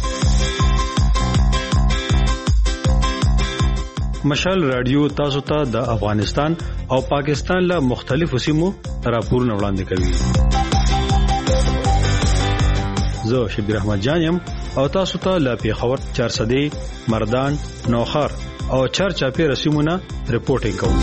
مشال رادیو تاسو ته د افغانستان او پاکستان له مختلفو سیمو راپورونه وړاندې کوي. زه شبیر احمد جان یم او تاسو ته له پیښور، چارسدې، مردان، نوخار او چارچاپیر سیمونه رپورټینګ کوم.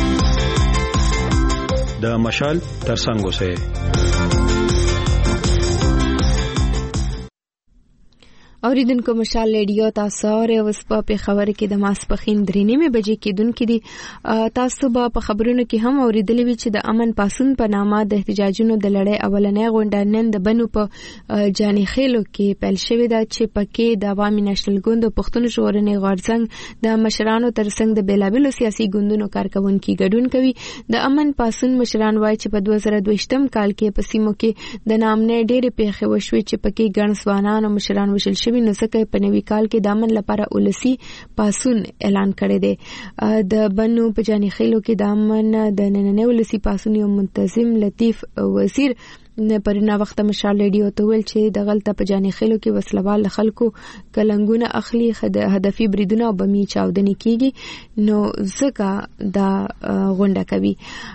د مشال ترڅنګ اوسئ. اوریدونکو مشال ریډیو تاسو اورئ اوس په خبر کې د ماسپخین درې نیمه بجې کېدونکې دي. تاسو به په خبرونو کې هم اوریدلې وي چې د امن پاسون په نامه د احتجاجونو د لړۍ اولنۍ غونډه نن د بنو په جاني خېلو کې پیل شوې ده چې پکې د عوامي نېشنل ګوند پښتون ژغورنې غورځنګ د مشرانو ترڅنګ د بیلابېلو سیاسي ګوندونو کارکونکي ګډون کوي. د امن پاسون مشران وایي چې په دوه زره دویشتم کال کې په سیمو کې د نامنې ډېرې پیښې وشوې چې پکې ګڼ ځوانان او مشران وشل شوي، نو ځکه په نوي کال کې د امن لپاره ولسی پاسون اعلان کړی دی. د بنو په جاني خېلو کې د امن د نننۍ ولسی پاسون یو منتظم لطیف وزیر پرنا وخت مشال ریډیو ته ویل چې د غلطه په جاني خېلو کې وسلوال خلکو کلنګونه اخلي، هدفي بریدونه او بمی چاودنې کیږي، نو ځکه دا غونډه کوي.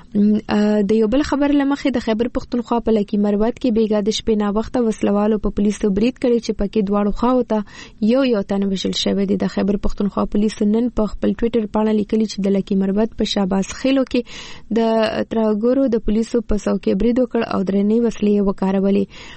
د یو بل خبر لمخې د خیبر پښتونخوا په لکی مروت کې بیګا د شپې نا وخت وسلوالو په پولیسو برید کړی چې پکې دواړو خواو ته یو یو تن وشل شوی دی. د خیبر پښتونخوا پولیسو نن په خپل ټوئیټر باندې لیکلي چې د لکی مروت په شاباس خېلو کې د تراګورو د پولیسو په څوکۍ برید وکړ او درنې وسلې وکارولې.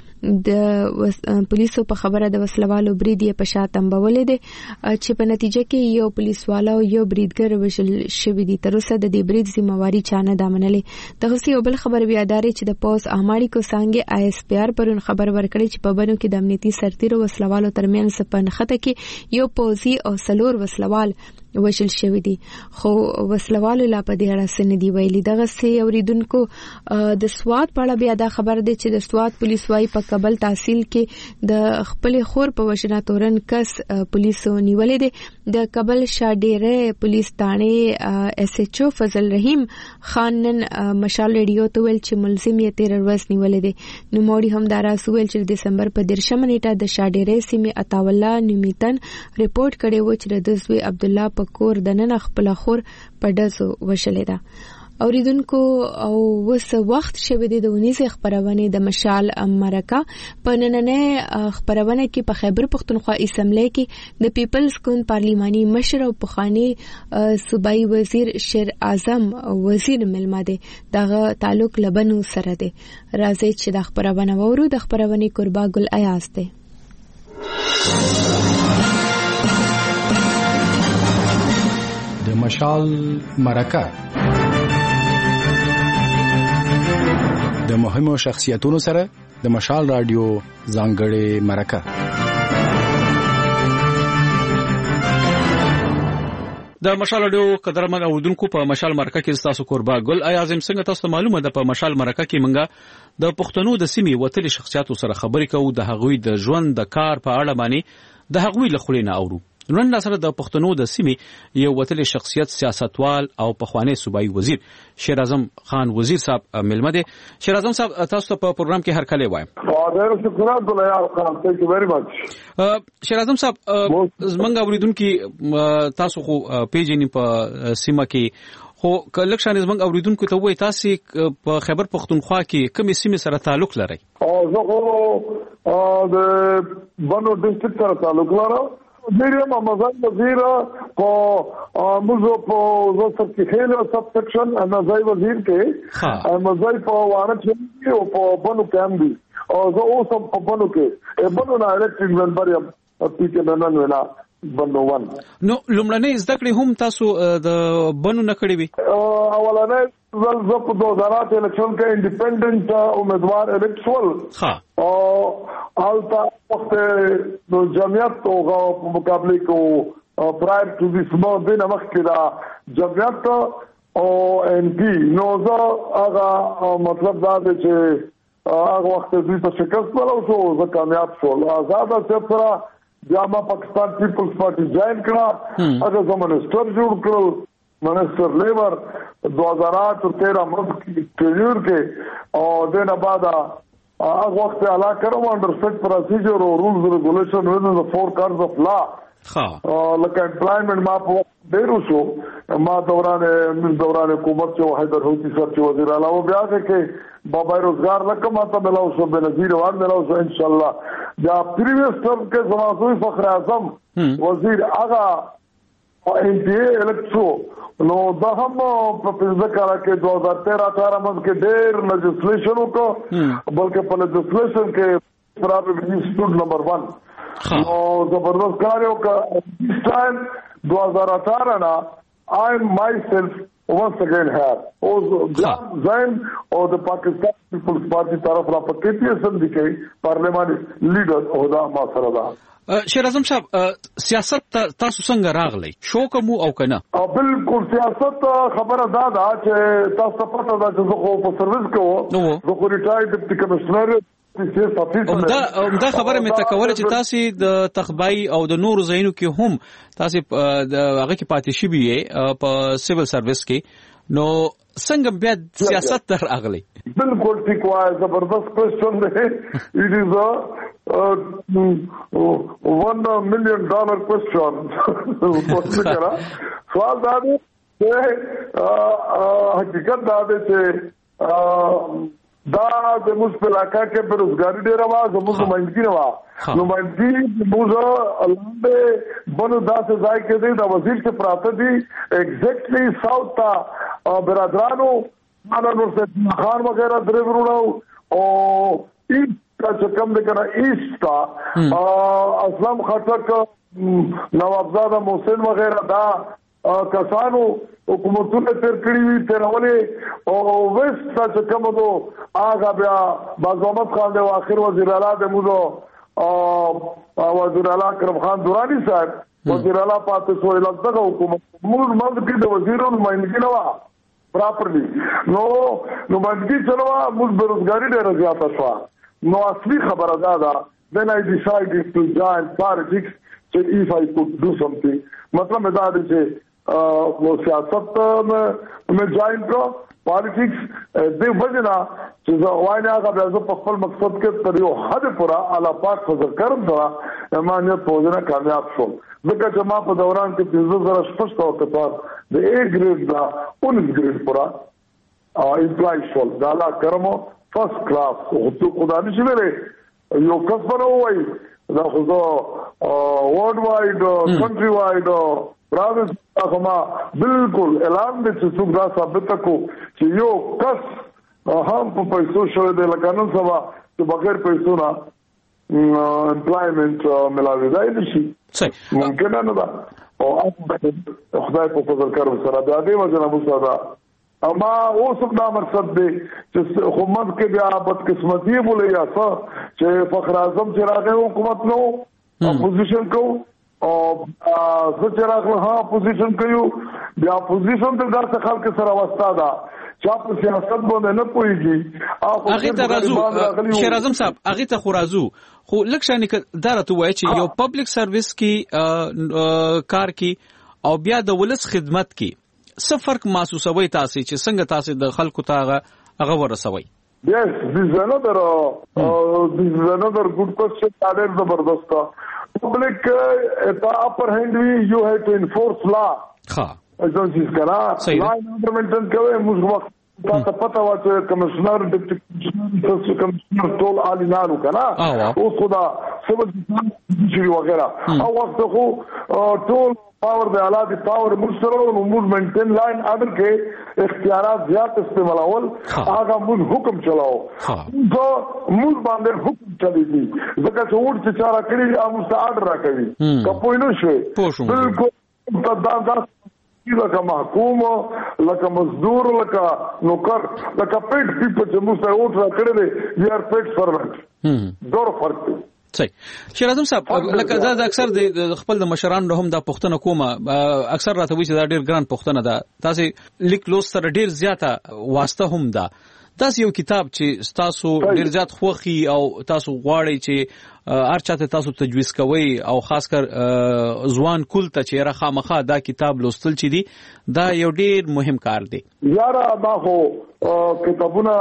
د پولیسو په خبره د وسلوالو برید یې په شا تنبولې دي چې په نتیجه کې یو پولیسوالا او یو بریدګر وشل شوی دي. تر اوسه د دې برید ذمہواری چا نه ده منلې. دغه یو بل خبر بیا داري چې د پوز احماړي کو څنګه آی اس پی آر پرون خبر ورکړي چې په بنو کې د امنیتي سرتیرو وسلوالو ترمنځ په نخته کې یو پوزي او سلور وسلوال وشل شوی دي، خو وسلوالو لا په دې اړه سن دی ویلي. دغه سي اوریدونکو د سواد په اړه بیا دا خبر دی چې د سواد پولیس وايي په کابل تحصیل کې د خپل خور په وشنا تورن کس پولیسو نیولې دي. د کابل شاډيره پولیس تانه اس ایچ او فضل رحیم خان نن مشال ریډیو ته ویل چې ملزم یې تیر ورځ نیولې دي. نو موړي هم دارا سویل چې د دسمبر په دیرشم نیټه د شاډيره سیمه عطاوالله نومیتن ریپورت کړي و چې د زوی عبد الله کور د نن خپل خور په دزو وشلې ده. اوریدونکو او وس وخت شوه د ونیزه خبرونه د مشال مرکه په نننې خبرونه کې په خیبر پښتونخوا اسمبلی کې د پیپلز ګوند پارلیماني مشر او پخوانی صوبایي وزیر شیر اعظم وزیر ملما دی. دغه تعلق لبنو سره دی. راځي چې د خبرونه وورو. د خبرونه قربا ګل ایاز دی. د مشال مرکه د مهمو شخصیتونو سره د مشال رادیو ځانګړې مرکه. د مشال رادیو قدرمن اوردونکو په مشال مرکه کې تاسو قربا ګل ایازم څنګه تاسو معلومه ده په مشال مرکه کې منګه د پښتنو د سیمې وتلي شخصیتو سره خبرې کوو، د هغوی د ژوند د کار په اړه باندې د هغوی له خلینو اورو. نن سره د پښتنو د سیمې یو وتلي شخصیت سیاستوال او پخوانی صوبایي وزیر شیر اعظم خان وزیر صاحب ملمه دي. شیر اعظم صاحب تاسو په پروګرام کې هر کله وایم. ډېر شکریا ګلایار خان، ثانک یو ویری مچ. شیر اعظم صاحب زمونږ اوریدونکو تاسو خو پیجنې په سیمه کې خو کلکشن زمونږ اوریدونکو ته وایي تاسو په خیبر پښتونخوا کې کومې سیمې سره تعلق لرئ؟ او زه خو د بنو ډسټریکټ سره تعلق لرم. میریم امازان وزیر کو موزو په وزارت کې خېل سب سیکشن امازای وزیر کې امازای په وانه چې او په بنو کې هم دي او زه اوس په بنو کې بنو نه الیکټریک ممبر یم په کې نن وینا بنو ون. نو لومړنۍ زده کړې هم تاسو د بنو نه کړې وي؟ اولنۍ ځل زه په دوه زره الیکشن کې انډیپندنت امیدوار الیکټ شول او حالتا وقت نو جمعیت او په مقابله کو پرایر ټو دیس مو دینه مخکې دا جمعیت او ان پی نو زه هغه مطلب دا دی چې هغه وخت دوی ته شکست ورکړو شو، زه کامیاب شول. آزاد سره بیا ما پاکستان پیپلز پارټي جوائن کړه، هغه زمونه منسٹر جوړ کړل، منسٹر لیبر دو ہزار آٹھ اور تیرہ منتھ کی ٹریور کے اور دین بعد هغه وخت علاقه کړو انډر سټ پروسیجر او رولز ریګولیشن ودن د فور کارز اف لا. ها لکه امپلایمنٹ ما په ډیرو شو ما دوران دوران حکومت چې حیدر حوتی سر چې وزیر اعلی و بیا کې بابا روزگار لکه ما ته ملاو شو بنظیر وان ملاو شو ان شاء الله. دا پریویس ټرم کې زماسوی فخر اعظم وزیر هغه ان پی اے الیکټرو نو دا هم په پنځه کال کې دو ہزار تیرہ اٹھارہ منځ کې ډېر لیجسلیشن وکړو، بلکې په لیجسلیشن کې پرابلی سټوډ نمبر ون نو زبردست کار یو کا this time دو هزار اٹھارہ نا I myself once again have او زین او د پاکستان پیپلز پارټي طرف را پکې سم دي کې پارلیماني لیډر او دا ما سره دا شیر اعظم صاحب سیاست تاسو څنګه راغلی شوق مو او کنه او بالکل سیاست خبره دا ده چې تاسو پته ده چې زه خو په سرویس کوم زه خو ریټایرډ ډیپټي کمشنر دا دا خبره مې تکوله چې تاسو د تخبای او د نور زینو کې هم تاسو هغه کې پاتې شي بي په سیویل سرویس کې نو څنګه بیا سیاست تر اغلی بالکل ٹھیک وای زبردست کوېسچن دی اټ از ا one million dollar question پوښتنه کرا سوال دا دی چې حقیقت دا دی چې دا د موږ په علاقہ کې بیروزګاری ډیره وه زموږ نمائندګي نه وه نمائندګي موږ لاندې بنو داسې ځای کې دی دا وزیر چې پراته دي ایگزیکټلی ساوث ته برادرانو مانا نور سید خان وغیرہ درې ورونو او ایسٹ کا چې کوم دی کنه ایسٹ ته اسلام خټک نوابزاده محسن وغیرہ دا کسانو حکومتونه تیر کړی وي تیرولې او وست چې کوم دو هغه بیا باز محمد خان د اخر وزیر اعلی د موږ او وزیر اعلی کرم خان دورانی صاحب وزیر اعلی پاتې سوې لږه حکومت موږ موږ کې د وزیرونو نمائندګي نه و پراپرلی نو نمائندګي چلوا موږ بیروزګاری ډېره زیاته شوه نو اصلي خبره دا ده then I decided to join politics so if I could do something مطلب دا دی چې वो सियासत में में ज्वाइन करो पॉलिटिक्स दे वजना چې واینه هغه د خپل مقصد کې تر یو حد پورا اعلی پاک فضل کرم سره امانه پوزنه کامیاب شو ځکه چې ما په دوران کې پنځه زره شپږ سوه کتاب د اے ګریډ دا اونیس ګریډ پورا امپلای شو دا لا کرمو فرست کلاس او خدای نشي ویلې یو کس بنو وای دا خو ورلد وایډ کنټری وایډ پروینس هغه بالکل اعلان دي چې څوک دا ثابت کو چې یو کس هم په پیسو شوی دی لکه نن سبا چې بغیر پیسو نه امپلایمنت ملاوي دی نشي ممکن نه ده او خدای په فضل کرم سره دا دی وجه نه مساده اما اوس دا مقصد دی چې حکومت کې بیا بدقسمتي بولې یا څه چې فخر اعظم چې راغی حکومت نو اپوزیشن کو او څه راغله ها اپوزیشن کوي بیا اپوزیشن ته داسې خلک سره واسطه ده چې په سیاست باندې نه پويږي هغه ته راځو شیر اعظم صاحب هغه ته خو راځو خو لکه شانې ک دارته وای چې یو پبلک سرویس کې کار کې او بیا د ولس خدمت کې څه فرق محسوسوي تاسو چې څنګه تاسو د خلکو ته هغه ورسوي Yes, this is another uh, uh, this is another good question. That is zabardast. Public uh, at the upper hand we you have to enforce law. Ha. ऐसा चीज करा. Law implementation करे मुझ वक्त تا پتا وا چې کمشنر ډیپټي کمشنر ټول عالی نالو کنه او خدا سبب چې وغیرہ او وخت خو ټول پاور د اعلی د پاور مشترک او موومنټن لاین اډر کې اختیارات زیات استعمالول هغه موږ حکم چلاو دا موږ باندې حکم چلی دي ځکه چې ور چې چارا کړی هغه ست اډر راکوي کپوی نو شوي بالکل دا دا لکه محکوم لکه مزدور لکه نوکر لکه پیټ پیپل چې موږ ته اوټ را کړی دی وی آر پیټ سروانټ ډور فرق دی صحیح شیر اعظم صاحب لکه دا اکثر د خپل د مشرانو هم دا پښتنه کومه اکثر راته وی چې دا ډیر ګران پښتنه ده تاسو لیک لوست سره ډیر زیاته واسطه هم ده تاسو یو کتاب چې تاسو ډیر زیات خوخي او تاسو غواړئ چې هر چاته تاسو تجویز کوئ او خاص کر ځوان کول ته چې را خامخا دا کتاب لوستل چي دي دا یو ډیر مهم کار دی یاره ما خو کتابونه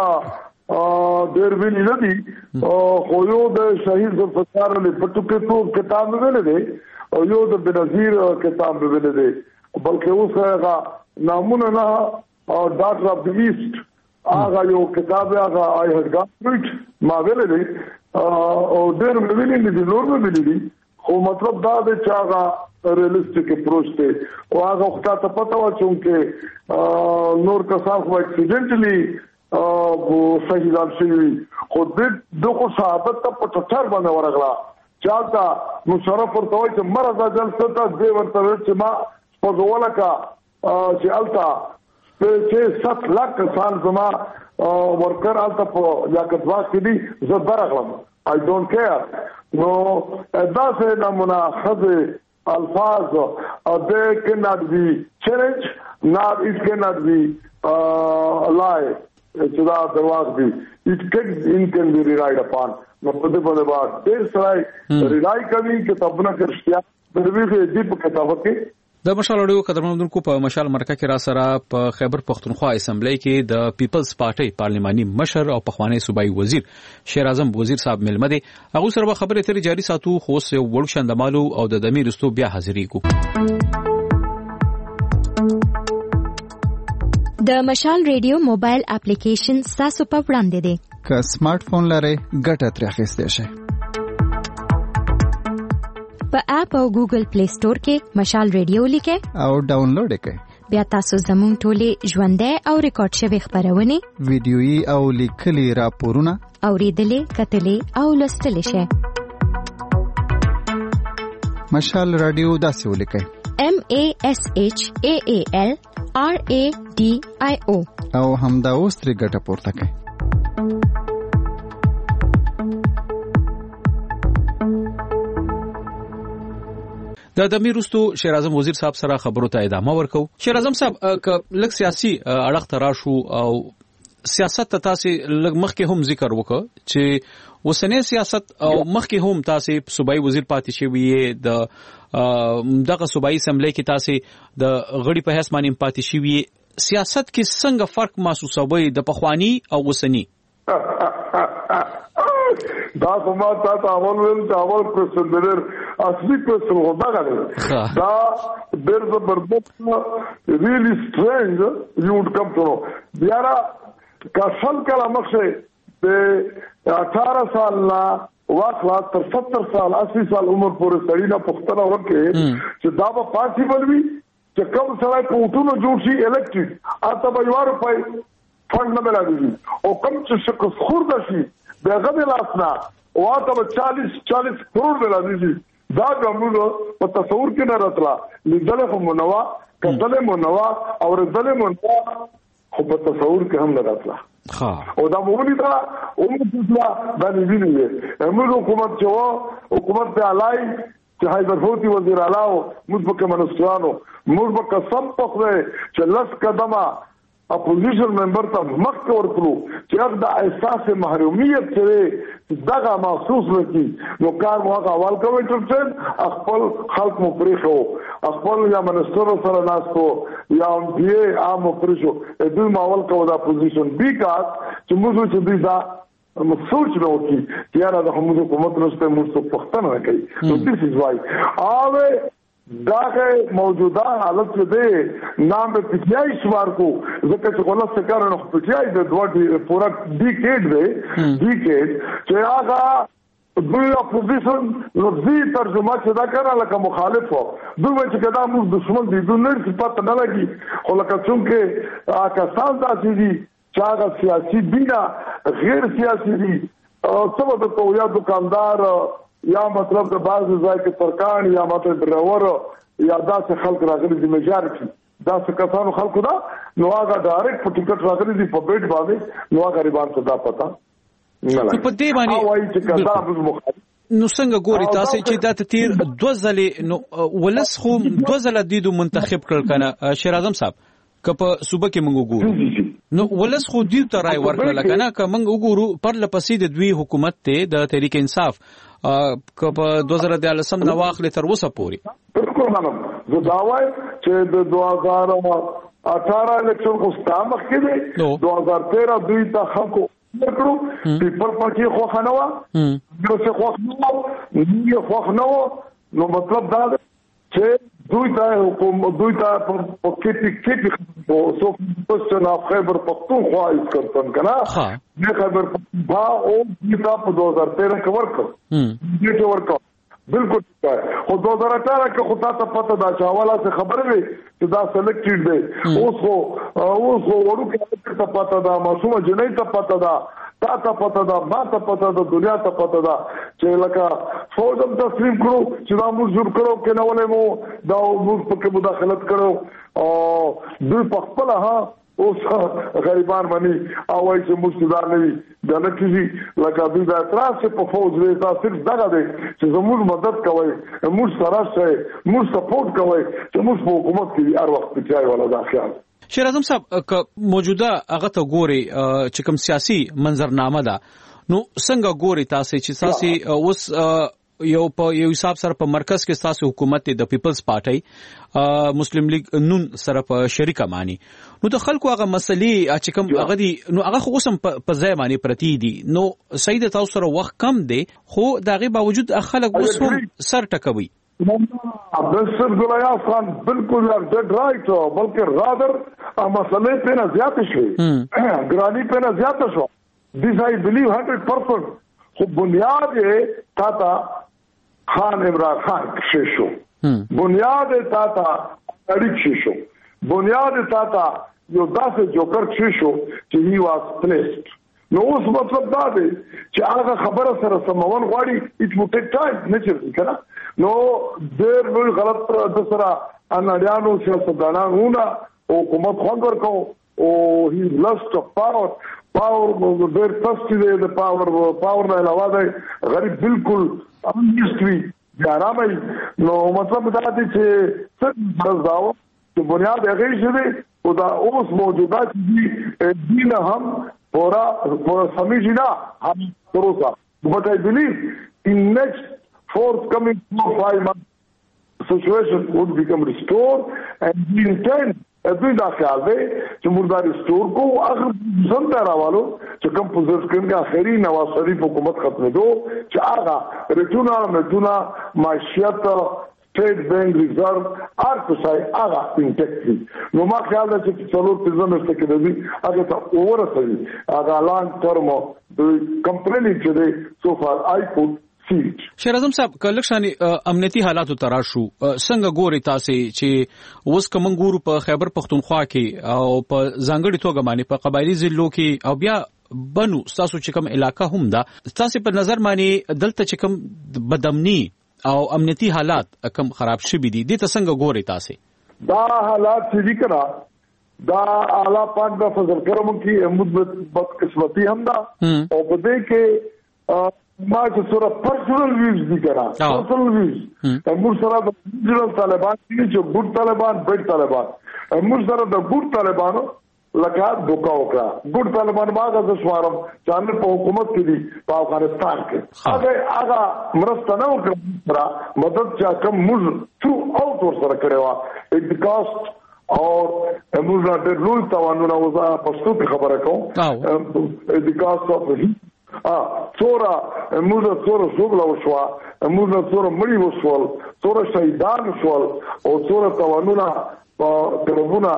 ډیر ویلي نه دي خو یو د شهید ذوالفقار علی بټو کې ټول کتاب ویل دي او یو د بنظیر کتاب ویل دي بلکې اوس هغه نامونه نه او ډاکټر اف د ایست هغه یو کتاب هغه آی هډ ګاټ ما ویل دي او ډیر ویلي دي نور ویلي دي خو مطلب دا دی چې هغه ریلسټیک اپروچ دی او هغه وخت ته پته و چې نور کسان خو اکسیډنټلی او شهیدان شوي خو د دغه شهادت ته په ټټر باندې ورغلا چاته مشرف ورته وایي چې مرزه جلسه ته دې ورته چې ما پزوله کا چې التا چې سات لک کسان زما ورکر التا په یا کتوا کې دي زه درغلم I don't care. No, دا څه نمونه خزه الفاظ uh, they cannot be changed, not it cannot be uh, a lie. So that there was be it can it can be relied upon. No, په دې په بعد ډېر سره rely کوي چې تبونه کرشتیا د دې دې په کتابه کې د مشال اړیو قدرمنونکو په مشال مرکه کې را سره په خیبر پختونخوا اسمبلی کې د پیپلز پارټي پارلماني مشر او پخوانی صوبایي وزیر شیر اعظم وزیر صاحب ملمه دي هغه سره خبرې ترې جاري ساتو خو سه وړ شندمالو او د دمیر رستو بیا حاضرې کو د مشال ریډیو موبایل اپلیکیشن تاسو په وړاندې دي که سمارټ فون لرئ ګټه ترې اخیستئ شئ په اپ او ګوګل پلی سٹور کې مشال ریډیو لیکه او ډاونلوډ کړئ بیا تاسو زموږ ټولې ژوندۍ او ریکارډ شوی خبرونه ویډیويي او لیکلي راپورونه اوریدلې کتلې او لوستلې شئ مشال رادیو داسې ولیکئ M A S H A A L R A D I O او همدا اوس ترې ګټه پورته کړئ د دمیر رستو شیر اعظم وزیر صاحب سره خبرو ته ادامه ورکو شیر اعظم صاحب ک لک سیاسي اړخ تراشو او سیاست ته تاسو لګ مخکې هم ذکر وکړ چې وسنه سیاست او مخکې هم تاسو صوبایي وزیر پاتې شوی د دغه صوبایي اسمبلی کې تاسو د غړي په حیث باندې پاتې شوی سیاست کې څنګه فرق محسوسوي د پخوانی او وسنی دا کومه تا ته اول ویل چې اول کوشن در اصلي کوشن ودا غواړي دا ډېر زبردست ریلی سټرنج یو وډ کم ټو بیارا کاشل کله مخه د اٹھارہ سال لا واخلا تر ستر سال اسی سال عمر پورې سړی نه پختنه ورکه چې دا به پاسیبل وي چې کوم سړی په وټونو جوړ شي الکټریک اته به یوار پای فند نه ملایي او کوم چې شکل خورد شي دغه د لاسنا واته به چالیس چالیس کروڑ ملایي دا کومو په تصور کې نه راتلا لیدل خو منوا کتل منوا او رزل منوا خو په تصور کې هم نه راتلا ها او دا مولي دا اومه دا نه ویني موږ حکومت جو حکومت ته علای چې حیدرفوتی وزیر اعلی او مطبق منسترانو موږ به قسم پخوي چې لس قدمه اپوزیشن ممبر ته مخ ورکړو چې هغه د احساس محرومیت سره دغه محسوس وکړي نو کار مو هغه اول کوي چې خپل خلک مو پریخو خپل یا منستر سره ناستو یا بي عام پریشو دوی ماول کوي د اپوزیشن بي کار چې موږ چې دوی دا مسوچ نو کی چې یاره د همو حکومت نشته موږ څه پښتنه کوي نو this is why اوه داغه موجوده حالت دې نام په پټیای شوار کو ځکه چې کوله څه کار نه پټیای د دوه پورا ډیکیډ دی ډیکیډ چې هغه دوی اپوزیشن لفظي ترجمه چې دا کړه لکه مخالف وو دوی چې کدا موږ دشمن دي دوی نه پته نه لګي خو لکه څنګه کسان داسې دي چې هغه سیاسي بنا غیر سیاسي دي څه وته تو یا دکاندار یا مطلب د بعض ځای کې ترکان یا ماته ډرایور یا داسې خلک راغلي دي میجارټي داسې کسانو خلکو دا نو هغه ډایرکټ په ټیکټ راغلي دي په بیت باندې نو هغه غریبان څه دا پتا نه لګي په دې باندې وایي چې کدا به مخالف نو څنګه ګوري تاسو چې دا تیر دوه ځلې نو ولس خو دوه ځله دیدو منتخب کړل کنه شیر اعظم صاحب کپ صوبه کې موږ وګورو نو ولس خو دیو ته راي ورکړل کنه که موږ وګورو پر لپسې د دوی حکومت ته د تحریک انصاف کپ دوه هزار ديارلسم نو واخلې تر اوسه پورې بالکل منم زه دا وایم چې د دوه هزار اٹھارہ الیکشن کو ستامخ کې دی دوه هزار تیرہ دوی ته خلکو ورکړو پیپل پارټي خو خنوا نو څه خو نو یو خو نو نو مطلب دا چې دوی ته حکومت دوی ته په کې کې په سو په سنا خیبر پختونخوا اس کړتن کنه نه خیبر با او دتا په دوه هزار تیرہ کې ورکړ دې ته ورکړ بالکل خو دوه هزار اٹھارہ کې خو تاسو پته دا چاواله څه خبره وي چې دا سلیکټډ دی اوس خو اوس خو ورو کې ته پته دا معصومه جنۍ ته پته دا تا ته پته ده ما ته پته ده دنیا ته پته ده چې لکه فوج هم تسلیم کړو چې دا موږ جوړ کړو کې نه ولې مو دا موږ پکې مداخلت کړو او دوی په خپل ها اوس غریبان باندې او وایي چې موږ سودار نه وي دا نه کیږي لکه دوی دا اعتراض په فوج دی دا صرف دغه دی چې زموږ مدد کوي موږ سره شي موږ سپورټ کوي چې موږ په حکومت کې هر وخت پچای ولا دا خیال شیر اعظم صاحب که موجوده هغه ته ګوري چې کوم سیاسي منظرنامه ده نو څنګه ګوري تاسو چې تاسو اوس یو په یو حساب سره په مرکز کې تاسو حکومت د پیپلز پارټي مسلم لیگ نون سره په شریکه مانی نو د خلکو هغه مسلې چې کوم هغه دي نو هغه خو اوسم په ځای باندې پرتی دي نو سید تاسو سره وخت کم دی خو دغه باوجود خلک اوس هم سر ټکوي عبدالصد گلیا خان بالکل ڈیڈ رائٹ ہو بلکہ رادر مسئلے پہ نہ زیادہ شوئی گرانی پہ نہ زیادہ شو دس آئی بلیو ہنڈریڈ پرسنٹ خب بنیاد تا تا خان عمران خان شیشو بنیاد تا تا اڑیک شیشو بنیاد تا تا جو دا سے جو کر شیشو کہ ہی واز پلیسڈ نو اوس مطلب دا دی چې هغه خبره سره سمون غواړي اټ وو ټیک ټایم نه چیرې کنه نو ډېر لوی غلط د سره اناړیانو سیاستدانانو او حکومت خوند ورکو او هی لست اف پاور پاور ډېر تاسو دی د پاور پاور نه علاوه دی غریب بالکل امنیستوي ځارامي نو مطلب دا دی چې څه برزاو چې بنیاد هغه شي دی او دا اوس موجوده دي دین هم پورا پورا سمجھنا ہم بھروسہ but I believe in next forthcoming four five months situation would become restored and we intend ادوی دا خیال دے چې موږ دا ریسٹور کو اخر زنده راوالو چې کوم پوزیشن کې اخري نواز شریف حکومت ختمه دو چې هغه رټونا مټونا معیشت سٹیٹ بینک ریزرو هر څه شي هغه انټیکټي نو ما خیال ده چې څلور پنځه میاشتې کې دی هغه ته ورسوي هغه لانګ ټرم د کمپنی چې دی سو فار آی پوت شیر اعظم صاحب کله شانی امنیتي حالاتو تراشو څنګه ګوري تاسو چې اوس کوم ګورو په خیبر پختونخوا کې او په ځانګړي توګه باندې په قبایلی ضلعو کې او بیا بنو تاسو چې کوم علاقہ هم ده تاسو په نظر باندې دلته چې کوم بدامنی او امنیتي حالات کم خراب شوي دي د څنګه ګوري تاسو دا حالات چې ذکر دا اعلی پاک د فضل کرم کې مثبت بدقسمتی هم ده او په دې کې ما چې سره پرسونل ویوز دي کرا پرسونل ویوز موږ سره د جنرال طالبان چې ګډ طالبان بیت طالبان موږ سره د ګډ طالبانو لکه دوکا وکړه ګډ طالبان باغه د سوارم چې په حکومت کې دي په افغانستان کې هغه هغه مرسته نه وکړه مدد چې کوم موږ ټرو اوټ ور سره کړو اټ د کاست او موږ نه ډېر لوی توانونه وزا پښتو کې خبره کوم اټ د کاست اف ا څورا موږ څورا شغل وشوا موږ څورا مړی وشول څورا شهیدان وشول او څورا توانونه کرونا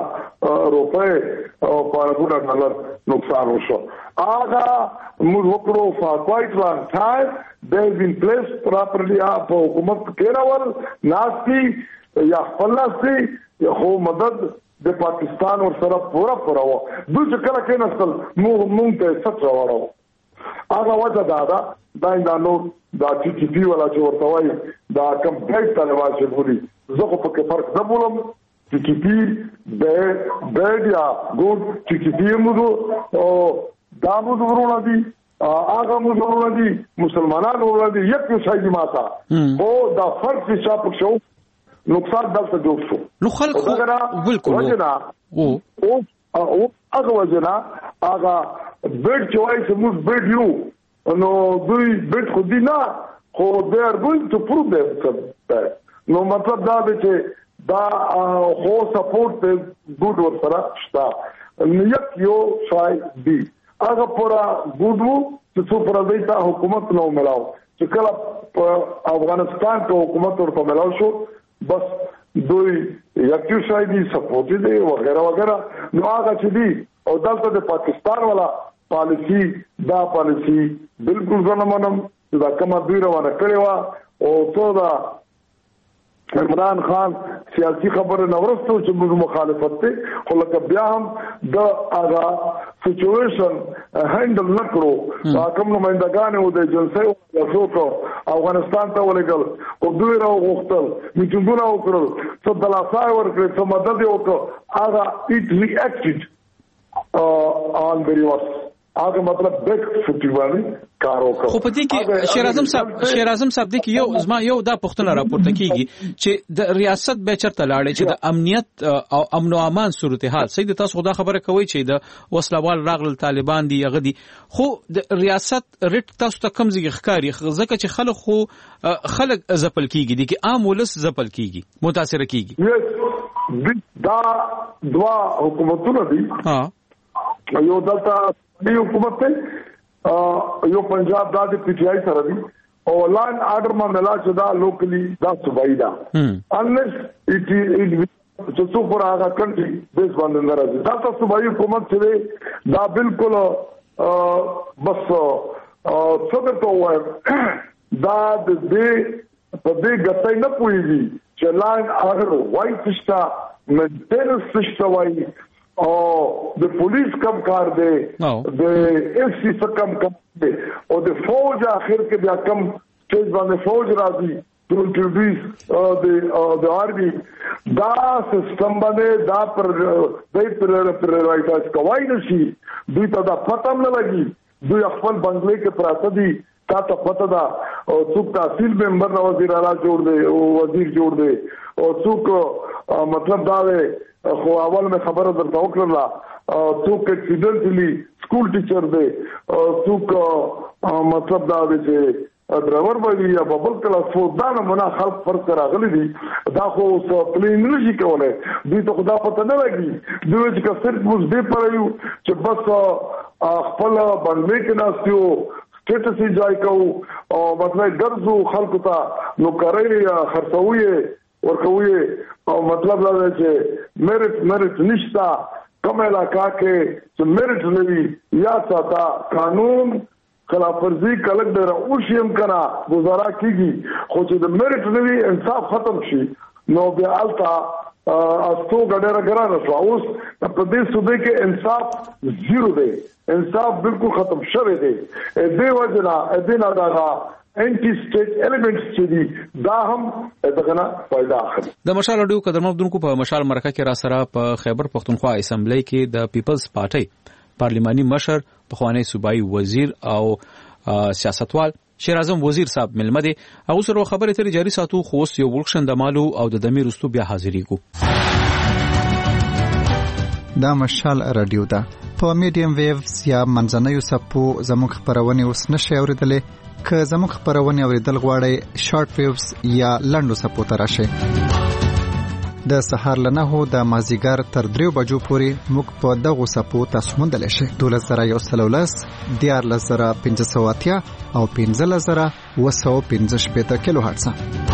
روپے او پارغونه ډالر نقصان وشو هغه موږ وکړو for quite long time they have been placed properly په حکومت کې راول ناسي یا خپلاسي خو مدد د پاکستان ور سره پورا پورا و دوی کله کې نسل موږ مونږ ته سچ راوړو هغه وجه دا دا دا دا نو دا چې چې دی ولا چې ورته وایي دا کمپلیټ طالبان چې ګوري زه خو په کې فرق نه بولم چې چې دی به بیډ یا ګوډ چې چې دی موږ او دا موږ ورونه دي هغه موږ ورونه دي مسلمانانو ورونه دي یک څه دی ماته او دا فرق چې چا په شو نقصان دلته جوړ شو نو خلک بالکل وجنا او او هغه وجنا هغه بیٹ چوای چې موږ بیٹ یو نو دوی بیٹ خو دی نه خو they are going to prove themselves نو مطلب دا دی چې دا خو سپورټ ته ګډ ور سره شته نیت یو شای دی هغه پورا ګډ وو چې څو پر دې ته حکومت نو ملاو چې کله په افغانستان کې حکومت ورته ملاو شو بس دوی یو شای دی سپورټ دی وغیرہ وغیرہ نو هغه چې دی او دلته د پاکستان والا پالیسی دا پالیسی بالکل زنه منم دا کومه دوی روانه کړې و او ته دا عمران خان سیاسي خبره نورستو چې موږ مخالفت ته خو لکه بیا هم د هغه سچويشن هندل نکړو کوم نمائندګان وو د جنسي او څوک افغانستان ته ولګل او دوی راو غوښتل میټینګونه وکړل څه دلاسای ورکړل څه مدد وکړه هغه اټ ریاکټډ آن د ریورس هغه مطلب بیک فوټي باندې کار وکړ. خو په دې کې شیر اعظم صاحب شیر اعظم صاحب د کې یو زما یو دا پښتنه راپورته کیږي چې د ریاست به چرته لاړې چې د امنیت او امن او امان صورتحال سید تاسو خدا خبره کوي چې د وسلوال راغل طالبان دی یغدي خو د ریاست رټ تاسو ته کم ځای ښکاری ځکه چې خلک خو خلک زپل کیږي دي کې عام ولس زپل کیږي متاثر کیږي. دا دوا حکومتونه دي ها یو دلته دی حکومت ته یو پنجاب دا د پی ټی آی سره دی او لاین آرډر ما ملا چې دا لوکلی دا صوبایي دا انلیس اټ چې څو پر هغه کنټري بیس باندې ناراضي دا تاسو صوبایي حکومت چې دا بالکل بس څه ته وایي دا د دې په دې غټای نه پويږي چې لاین آرډر وایي چې مینټیننس سیستم وایي او د پولیس کم کار دی د ایف سی کم کم دی او د فوج اخر کې بیا کم چیز باندې فوج راځي to introduce the the army دا سیستم باندې دا پر دې پر پر رائټاس کوي نشي دوی ته دا پته نه لګي دوی خپل بنگلې کې پراته دي تا ته پته دا او څوک تحصیل ممبر او وزیر اعلی جوړ دی او وزیر جوړ دی او څوک مطلب دا دی خو اول مې خبره درته وکړه څوک اکسیډنټلی سکول ټیچر دی څوک مطلب دا دی چې ډرایور باندې یا ببل کلاس فور دا نه منا خلک فرق راغلي دي دا خو پلین نه شي کولای دوی ته خدا پته نه لګي دوی چې کثر موږ دې پرایو چې بس خپل باندې کې ناسیو سټیټس یې ځای کو او مطلب ګرځو خلکو ته نو کوي خرڅوي ورکوي او مطلب دا دی چې میرټ میرټ نشتا کوم علاقہ کې چې میرټ نوي یا ساته قانون خلاف ورزي کلک ډیر او شیم کنا گزارا کیږي خو چې د میرټ نوي انصاف ختم شي نو بیا التا استو ګډره ګرانه شو اوس په دې صوبې کې انصاف زیرو دی انصاف بالکل ختم شوی دی دې وجنا دې نه دا انټي سټیټ ایلیمنټس چې دي دا هم دغه نه فائدہ اخلي. د مشال اډیو قدرمن بدونکو په مشال مرکه کې را سره په خیبر پختونخوا اسمبلی کې د پیپلز پارټي پارلیماني مشر پخوانی صوبایي وزیر او سیاستوال شیر اعظم وزیر صاحب ملمه دي هغه سره خبرې ترې جاری ساتو خو یو ورکشن د مالو او د دمیر رستو بیا حاضرېګو. دا مشال رادیو ده په میډیم ویوز یا منځنوي سپو زموږ خبرونه اوس نشي اوریدلې که زموږ خبرونه اوریدل غواړئ شارټ ویوز یا لنډو سپو ته راشئ. د سهار لنهو د مازیګر تر دریو بجو پورې موږ په دغو سپو تاسو موندلی شئ. دولس زره یو سل ولس دیارلس زره پنځه سوه اتیا او پنځلس زره اوه سوه پنځه شپېته کیلو هرټزه.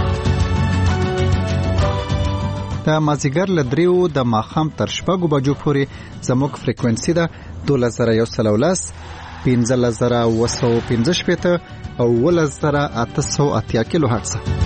د مازیګر له دریو د ماښام تر شپږو بجو پورې زموږ فریکوینسي ده دولس زره یو سل ولس پنځلس زره اوه سوه پنځه شپېته او اوولس زره اته سوه اتیا کیلو هرټزه.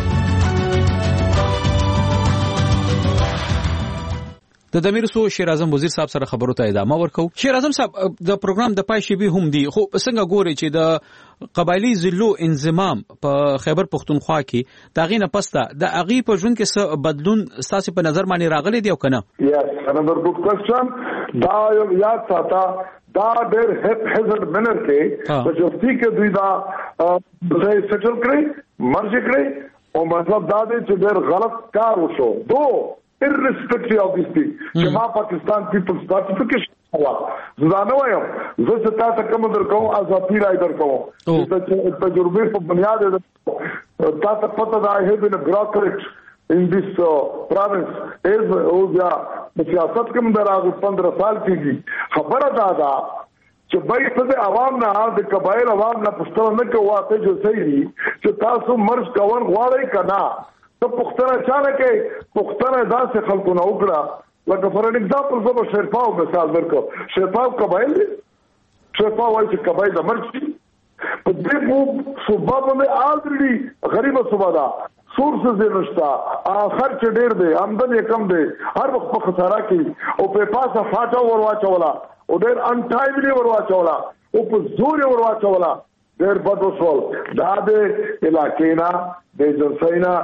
د دمیرسو شیر اعظم وزیر صاحب سره خبرو ته ادامه ورکو. شیر اعظم صاحب د پروګرام د پای شی به هم دی خو څنګه ګوري چې د قبایلی ضلعو انضمام په خیبر پختونخوا کې دا غینه پسته د اغي په ژوند کې څه بدلون ستاسو په نظر باندې راغلی دی او کنه؟ یس انذر ګډ کوېسچن دا یو یاد ساته دا ډېر هیزرد منر کې په جوړتي کې دوی دا ځای سټل کړی مرج کړی او مطلب دا دی چې ډېر غلط کار وشو. دو irrespective of this thing چې ما پاکستان پیپلز پارټي کې هوا زانه وایم زه چې تاسو کوم درکوم ازادي راي درکوم چې تجربه په بنیاد تاسو پته دا هي بن bureaucrat in this uh, province is او بیا په سیاست کې مونږ راغلو پندرہ سال کېږي. خبره دا ده چې بای څه عوام نه د قبایل عوام نه پښتنه نه کوي ته چې صحیح چې تاسو مرز کول غواړئ کنا ته پښتنه چانه کې پښتنه داسې خلکو نه وکړه لکه فور ان ایگزامپل زه به شیرپاو مثال درکوم. شیرپاو قبایل دي شیرپاو وایي چې قبایل د مرچ دي په دې مو صوبه باندې آلریډي غریبه صوبه ده سورسز نشتا خرچ ډیر دی آمدنی کم دی هر وخت په خساره کې او په پاسه فاټا ورواچولا او ډیر ان ټایملی ورواچولا او په زور ورواچولا ډیر بد وسول دا د علاقې نه د جنسینا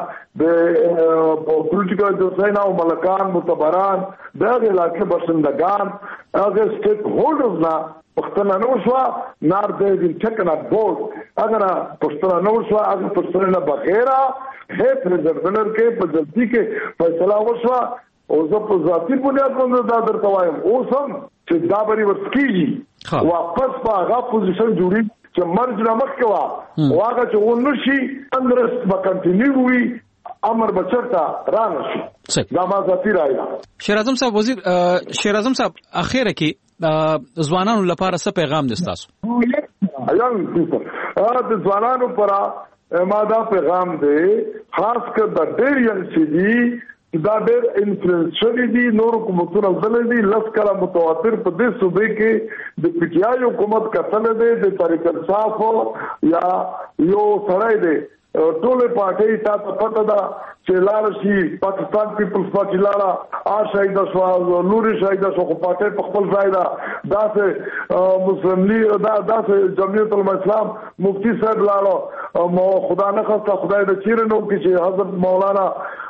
د پولیټیکل جنسینا او ملکان متبران د علاقې بسندگان هغه سټیک هولډرز نه پښتنه نو شو نار دې ټکنه بورډ اگر پښتنه نو شو اگر پښتنه نه بغیره هیڅ ریزرونر کې په جلدی کې فیصله وشو او زه په ذاتی بنیاد باندې دا درته وایم اوس هم چې دا بری ورسکیږي واپس په هغه پوزیشن جوړي چې مرج نمک کوا واګه چې ونشي اندرست به کنټینیو وي امر بچرتا رانشي دا ما ذاتی راځي شیر اعظم صاحب وزیر شیر اعظم صاحب اخیره کې ځوانانو لپاره څه پیغام دي تاسو ایان د ځوانانو لپاره ما دا پیغام دی خاص کر د ډیر ینګ سي دي دا ډیر انفلوئنشل دي نور حکومتونو ځل دي لسکره متواتر په دې صوبې کې د پی ټی آی حکومت کتل دي د طریق انصاف یا یو سړی دی ټول پارټي تاسو پته ده چې لار شي پاکستان پیپلز پارټي لاره آ شاید شو نوري شاید شو پارټي په خپل ځای ده دا سه مسلم لیگ دا دا سه جمعیت الاسلام مفتی صاحب لاله مو خدا نه خاصه خدای د چیرې نو کې حضرت مولانا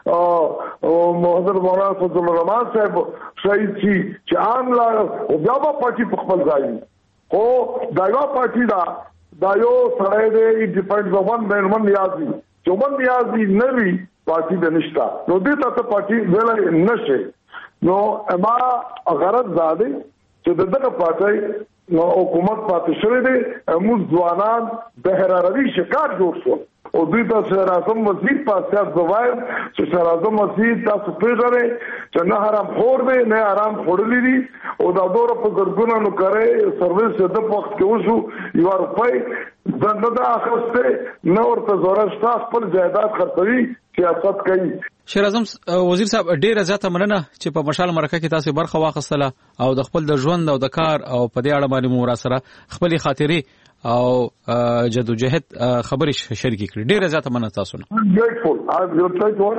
او حضرت مولانا فضل الرحمن صاحب شهید شي چې عام لاره او بیا په پارټي په خپل ځای خو دا یو پارټي دا دا یو سړی دی ډیپینډز اون مین من نیازي چې من نیازي نوي پارټي د نشتا نو دې ته پارټي ویل نشي نو اما غرض زاده چې دغه پارټي نو حکومت پاتې شوی دی موږ ځوانان بهر روي شکار جوړ شو او دوی ته شهر اعظم مسجد پاسه زوایم چې شهر اعظم مسجد تاسو پیژنئ چې نه حرام خور دی نه حرام خورلی دي او دا دوره په ګرګونو نو کوي سرویس د وخت کې وشو یو روپۍ ځنه دا اخسته نو ورته زورشتا خپل جایداد خرڅوي سیاست کوي شیر اعظم وزیر صاحب ډیره زیاته مننه چې په مشال مرکه کې تاسو برخه واخیستله او د خپل د ژوند او د کار او په دې اړه باندې مو را سره خپل خاطرې او جدوجہد خبرې شریکې کړې ډیره زیاته مننه تاسو نه ګریټفول آی ویل ټرای ټو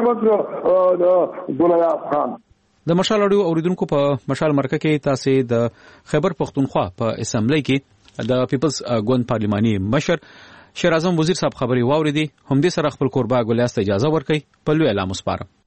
ورک ګلایاب خان د مشال اړیو اوریدونکو په مشال مرکه کې تاسو د خیبر پختونخوا په اسمبلی کې د پیپلز ګوند پارلماني مشر شیر اعظم وزیر صاحب خبري واوریدي هم دې سره خپل قربا ګلیاست اجازه ورکړي په لوی اعلان وسپارم